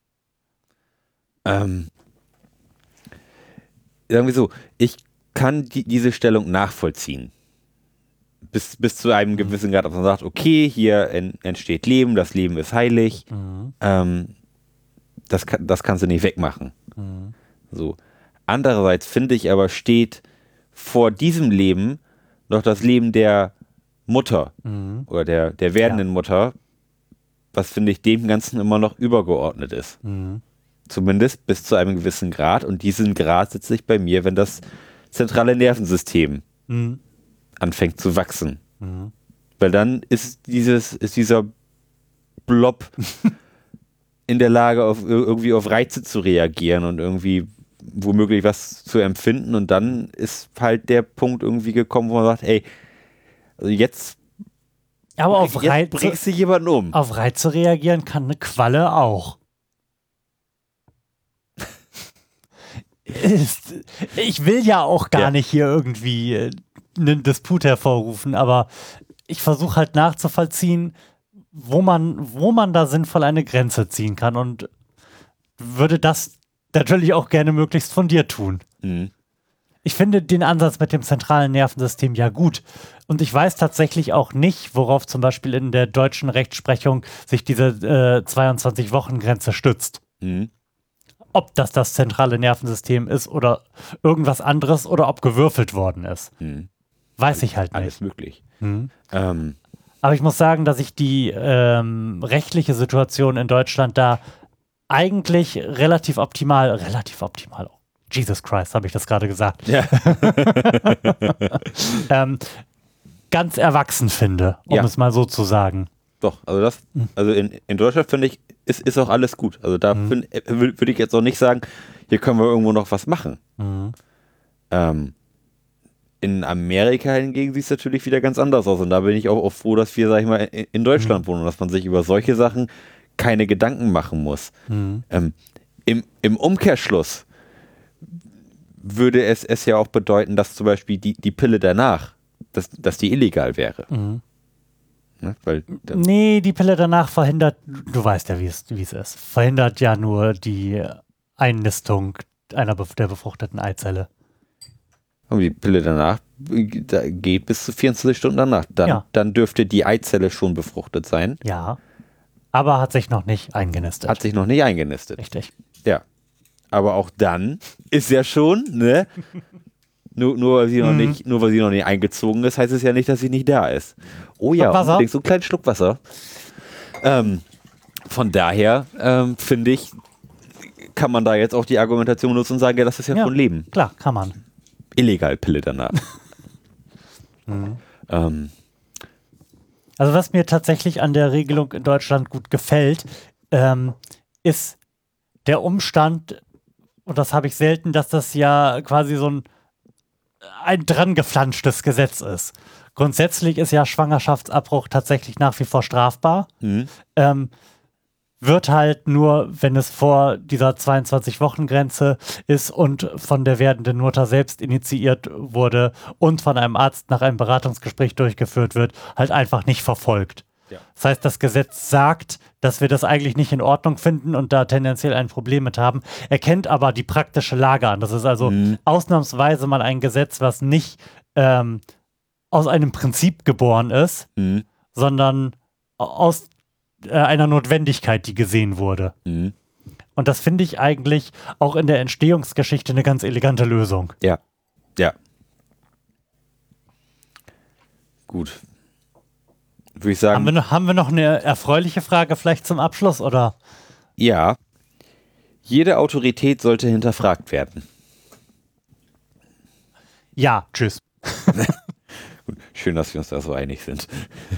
Ähm, sagen wir so, ich kann die, diese Stellung nachvollziehen. Bis, bis zu einem gewissen Grad, dass man sagt, okay, hier en, entsteht Leben, das Leben ist heilig. Mhm. Ähm, das, kann, das kannst du nicht wegmachen. Mhm. So. Andererseits finde ich aber, steht vor diesem Leben noch das Leben der Mutter Mhm. oder der, der werdenden Ja. Mutter, was finde ich dem Ganzen immer noch übergeordnet ist. Mhm. Zumindest bis zu einem gewissen Grad. Und diesen Grad setze ich bei mir, wenn das zentrale Nervensystem Mhm. anfängt zu wachsen. Mhm. Weil dann ist dieses, ist dieser Blob in der Lage, auf, irgendwie auf Reize zu reagieren und irgendwie womöglich was zu empfinden. Und dann ist halt der Punkt irgendwie gekommen, wo man sagt, ey, also jetzt, Aber auf jetzt Reize, bringst du jemanden um. auf Reize reagieren kann eine Qualle auch. ist, ich will ja auch gar Ja. nicht hier irgendwie äh, einen Disput hervorrufen, aber ich versuche halt nachzuvollziehen, wo man, wo man da sinnvoll eine Grenze ziehen kann und würde das natürlich auch gerne möglichst von dir tun. Mhm. Ich finde den Ansatz mit dem zentralen Nervensystem ja gut. Und ich weiß tatsächlich auch nicht, worauf zum Beispiel in der deutschen Rechtsprechung sich diese äh, zweiundzwanzig-Wochen-Grenze stützt. Mhm. Ob das das zentrale Nervensystem ist oder irgendwas anderes oder ob gewürfelt worden ist. Mhm. Weiß ich halt Alles nicht. möglich. Mhm. Ähm, Aber ich muss sagen, dass ich die ähm, rechtliche Situation in Deutschland da eigentlich relativ optimal, relativ optimal, Jesus Christ, habe ich das gerade gesagt, ja. ähm, ganz erwachsen finde, um Ja. es mal so zu sagen. Doch, also das, also in, in Deutschland finde ich, ist, ist auch alles gut. Also da Mhm. find- äh, wür- würde ich jetzt auch nicht sagen, hier können wir irgendwo noch was machen. Mhm. Ähm, in Amerika hingegen sieht es natürlich wieder ganz anders aus. Und da bin ich auch, auch froh, dass wir, sag ich mal, in, in Deutschland wohnen und dass man sich über solche Sachen keine Gedanken machen muss. Mhm. Ähm, im, Im Umkehrschluss würde es es ja auch bedeuten, dass zum Beispiel die, die Pille danach, dass, dass die illegal wäre. Mhm. Ne? Weil dann, Nee, die Pille danach verhindert, du weißt ja, wie es wie es ist, verhindert ja nur die Einnistung einer bef- der befruchteten Eizelle. aber die Pille danach äh, da geht bis zu vierundzwanzig Stunden danach. Dann, Ja. dann dürfte die Eizelle schon befruchtet sein. Ja, aber hat sich noch nicht eingenistet. Hat sich noch nicht eingenistet. Richtig. Ja. Aber auch dann ist ja schon, ne? Nur, nur, weil sie noch Mhm. nicht, nur weil sie noch nicht eingezogen ist, heißt es ja nicht, dass sie nicht da ist. Oh ja, Schluck Wasser? unbedingt so einen kleinen Schluck Wasser. Ähm, von daher ähm, finde ich, kann man da jetzt auch die Argumentation nutzen und sagen, ja, das ist ja, Ja. von Leben. Klar, kann man. Illegal Pille danach. Mhm. ähm, Also was mir tatsächlich an der Regelung in Deutschland gut gefällt, ähm, ist der Umstand, und das habe ich selten, dass das ja quasi so ein, ein dran geflanschtes Gesetz ist. Grundsätzlich ist ja Schwangerschaftsabbruch tatsächlich nach wie vor strafbar. mhm. Ähm, wird halt nur, wenn es vor dieser zweiundzwanzig-Wochen-Grenze ist und von der werdenden Mutter selbst initiiert wurde und von einem Arzt nach einem Beratungsgespräch durchgeführt wird, halt einfach nicht verfolgt. Ja. Das heißt, das Gesetz sagt, dass wir das eigentlich nicht in Ordnung finden und da tendenziell ein Problem mit haben, erkennt aber die praktische Lage an. Das ist also Mhm. ausnahmsweise mal ein Gesetz, was nicht ähm, aus einem Prinzip geboren ist, Mhm. sondern aus äh, einer Notwendigkeit, die gesehen wurde. Mhm. Und das finde ich eigentlich auch in der Entstehungsgeschichte eine ganz elegante Lösung. Ja. Ja. Gut. Würde ich sagen, Haben wir, noch, haben wir noch eine erfreuliche Frage vielleicht zum Abschluss, oder? ja. Jede Autorität sollte hinterfragt werden. Ja, tschüss. Gut, schön, dass wir uns da so einig sind.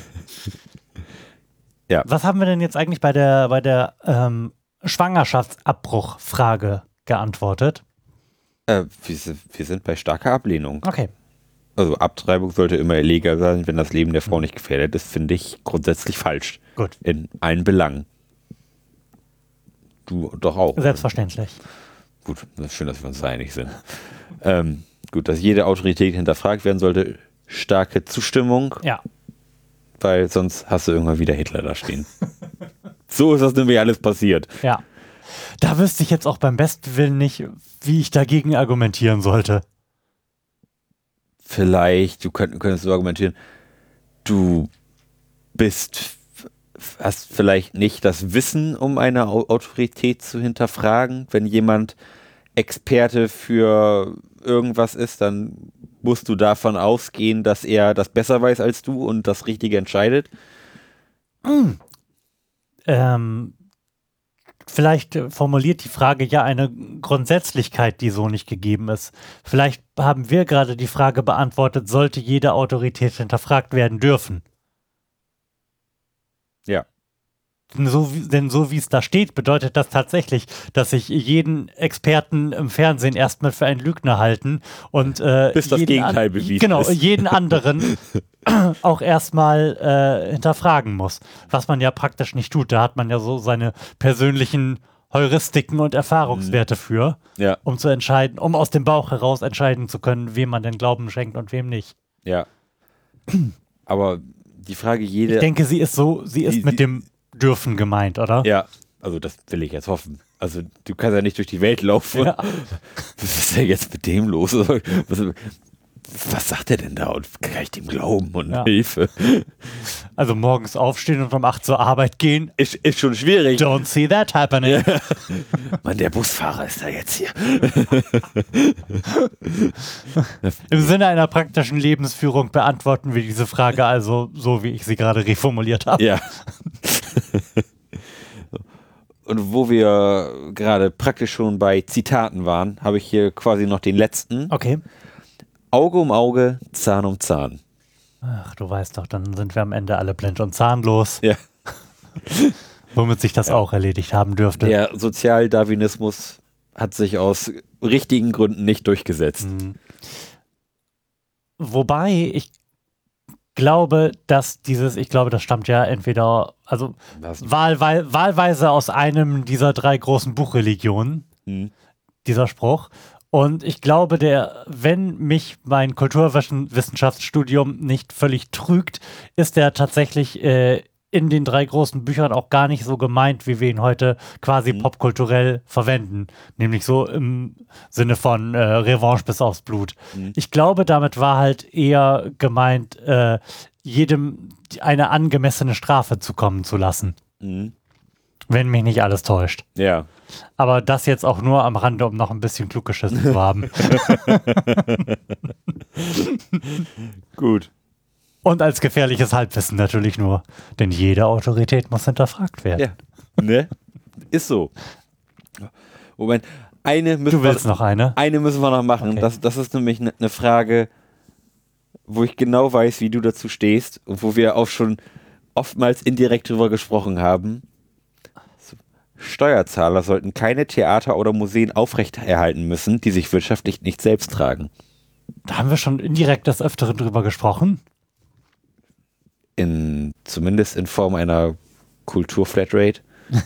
Was haben wir denn jetzt eigentlich bei der, bei der ähm, Schwangerschaftsabbruchfrage geantwortet? Äh, wir, sind, wir sind bei starker Ablehnung. Okay. Also Abtreibung sollte immer illegal sein, wenn das Leben der Frau nicht gefährdet ist, finde ich grundsätzlich falsch. Gut. In allen Belangen. Du doch auch. Selbstverständlich. Gut, das ist schön, dass wir uns da einig sind. ähm, gut, dass jede Autorität hinterfragt werden sollte. Starke Zustimmung, Ja. weil sonst hast du irgendwann wieder Hitler da stehen. So ist das nämlich alles passiert. Ja. Da wüsste ich jetzt auch beim besten Willen nicht, wie ich dagegen argumentieren sollte. Vielleicht, du könnt, könntest so argumentieren, du bist, hast vielleicht nicht das Wissen, um eine Au- Autorität zu hinterfragen. Wenn jemand Experte für irgendwas ist, dann musst du davon ausgehen, dass er das besser weiß als du und das Richtige entscheidet. Ähm, vielleicht äh, formuliert die Frage ja eine Grundsätzlichkeit, die so nicht gegeben ist. Vielleicht haben wir gerade die Frage beantwortet, sollte jede Autorität hinterfragt werden dürfen? Ja. Denn so, wie, denn so wie es da steht, bedeutet das tatsächlich, dass sich jeden Experten im Fernsehen erstmal für einen Lügner halten und äh, Bis das jeden Gegenteil an- bewiesen genau, ist. jeden anderen auch erstmal äh, hinterfragen muss. Was man ja praktisch nicht tut. Da hat man ja so seine persönlichen Heuristiken und Erfahrungswerte für, Ja. um zu entscheiden, um aus dem Bauch heraus entscheiden zu können, wem man den Glauben schenkt und wem nicht. Ja. Aber die Frage, jede. Ich denke, sie ist so, sie ist Die- mit die- dem Dürfen gemeint, oder? Ja, also das will ich jetzt hoffen. Also du kannst ja nicht durch die Welt laufen. Ja. Was ist denn jetzt mit dem los? Was, was sagt er denn da? Und kann ich dem glauben und Ja. Hilfe? Also morgens aufstehen und um acht zur Arbeit gehen. Ist, ist schon schwierig. Don't see that happening. Mann, der Busfahrer ist da jetzt hier. Im Sinne einer praktischen Lebensführung beantworten wir diese Frage also so, wie ich sie gerade reformuliert habe. Ja. Und wo wir gerade praktisch schon bei Zitaten waren, habe ich hier quasi noch den letzten. Okay. Auge um Auge, Zahn um Zahn. Ach, du weißt doch, dann sind wir am Ende alle blind und zahnlos, Ja. womit sich das auch erledigt haben dürfte. Der Sozialdarwinismus hat sich aus richtigen Gründen nicht durchgesetzt. Mhm. Wobei ich glaube, dass dieses, ich glaube, das stammt ja entweder, also Was? wahlwei wahlweise aus einem dieser drei großen Buchreligionen, Hm. dieser Spruch. Und ich glaube, der, wenn mich mein Kulturwissenschaftsstudium nicht völlig trügt, ist der tatsächlich äh, in den drei großen Büchern auch gar nicht so gemeint, wie wir ihn heute quasi Mhm. popkulturell verwenden. Nämlich so im Sinne von äh, Revanche bis aufs Blut. Mhm. Ich glaube, damit war halt eher gemeint, äh, jedem eine angemessene Strafe zukommen zu lassen. Mhm. Wenn mich nicht alles täuscht. Ja. Aber das jetzt auch nur am Rande, um noch ein bisschen klug geschissen zu haben. Gut. Und als gefährliches Halbwissen natürlich nur. Denn jede Autorität muss hinterfragt werden. Ja. Ne? Ist so. Moment. Eine müssen Du willst wir, noch eine? Eine müssen wir noch machen. Okay. Das, das ist nämlich eine ne Frage, wo ich genau weiß, wie du dazu stehst und wo wir auch schon oftmals indirekt drüber gesprochen haben. So, Steuerzahler sollten keine Theater oder Museen aufrechterhalten müssen, die sich wirtschaftlich nicht selbst tragen. Da haben wir schon indirekt des Öfteren drüber gesprochen. In, zumindest in Form einer Kultur-Flatrate.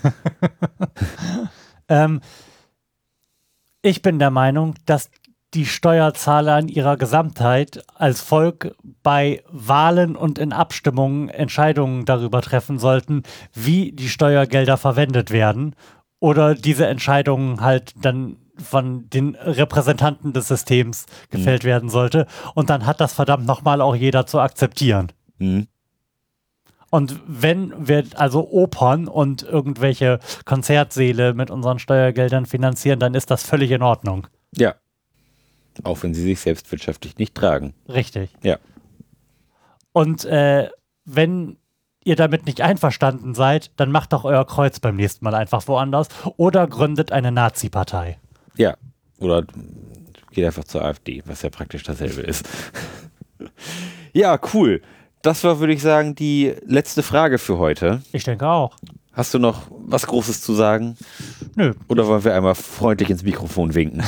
Ähm, ich bin der Meinung, dass die Steuerzahler in ihrer Gesamtheit als Volk bei Wahlen und in Abstimmungen Entscheidungen darüber treffen sollten, wie die Steuergelder verwendet werden oder diese Entscheidungen halt dann von den Repräsentanten des Systems gefällt werden sollte. Und dann hat das verdammt nochmal auch jeder zu akzeptieren. Hm. Und wenn wir also Opern und irgendwelche Konzertsäle mit unseren Steuergeldern finanzieren, dann ist das völlig in Ordnung. Ja. Auch wenn sie sich selbst wirtschaftlich nicht tragen. Richtig. Ja. Und äh, wenn ihr damit nicht einverstanden seid, dann macht doch euer Kreuz beim nächsten Mal einfach woanders oder gründet eine Nazi-Partei. Ja. Oder geht einfach zur AfD, was ja praktisch dasselbe ist. Ja, cool. Das war, würde ich sagen, die letzte Frage für heute. Ich denke auch. Hast du noch was Großes zu sagen? Nö. Oder wollen wir einmal freundlich ins Mikrofon winken?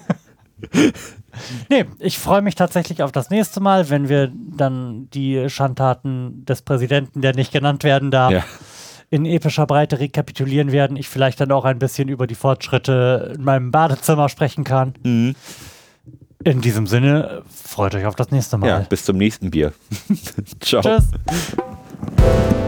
Nee, ich freue mich tatsächlich auf das nächste Mal, wenn wir dann die Schandtaten des Präsidenten, der nicht genannt werden darf, Ja. in epischer Breite rekapitulieren werden. Ich vielleicht dann auch ein bisschen über die Fortschritte in meinem Badezimmer sprechen kann. Mhm. In diesem Sinne, freut euch auf das nächste Mal. Ja, bis zum nächsten Bier. Ciao. Tschüss.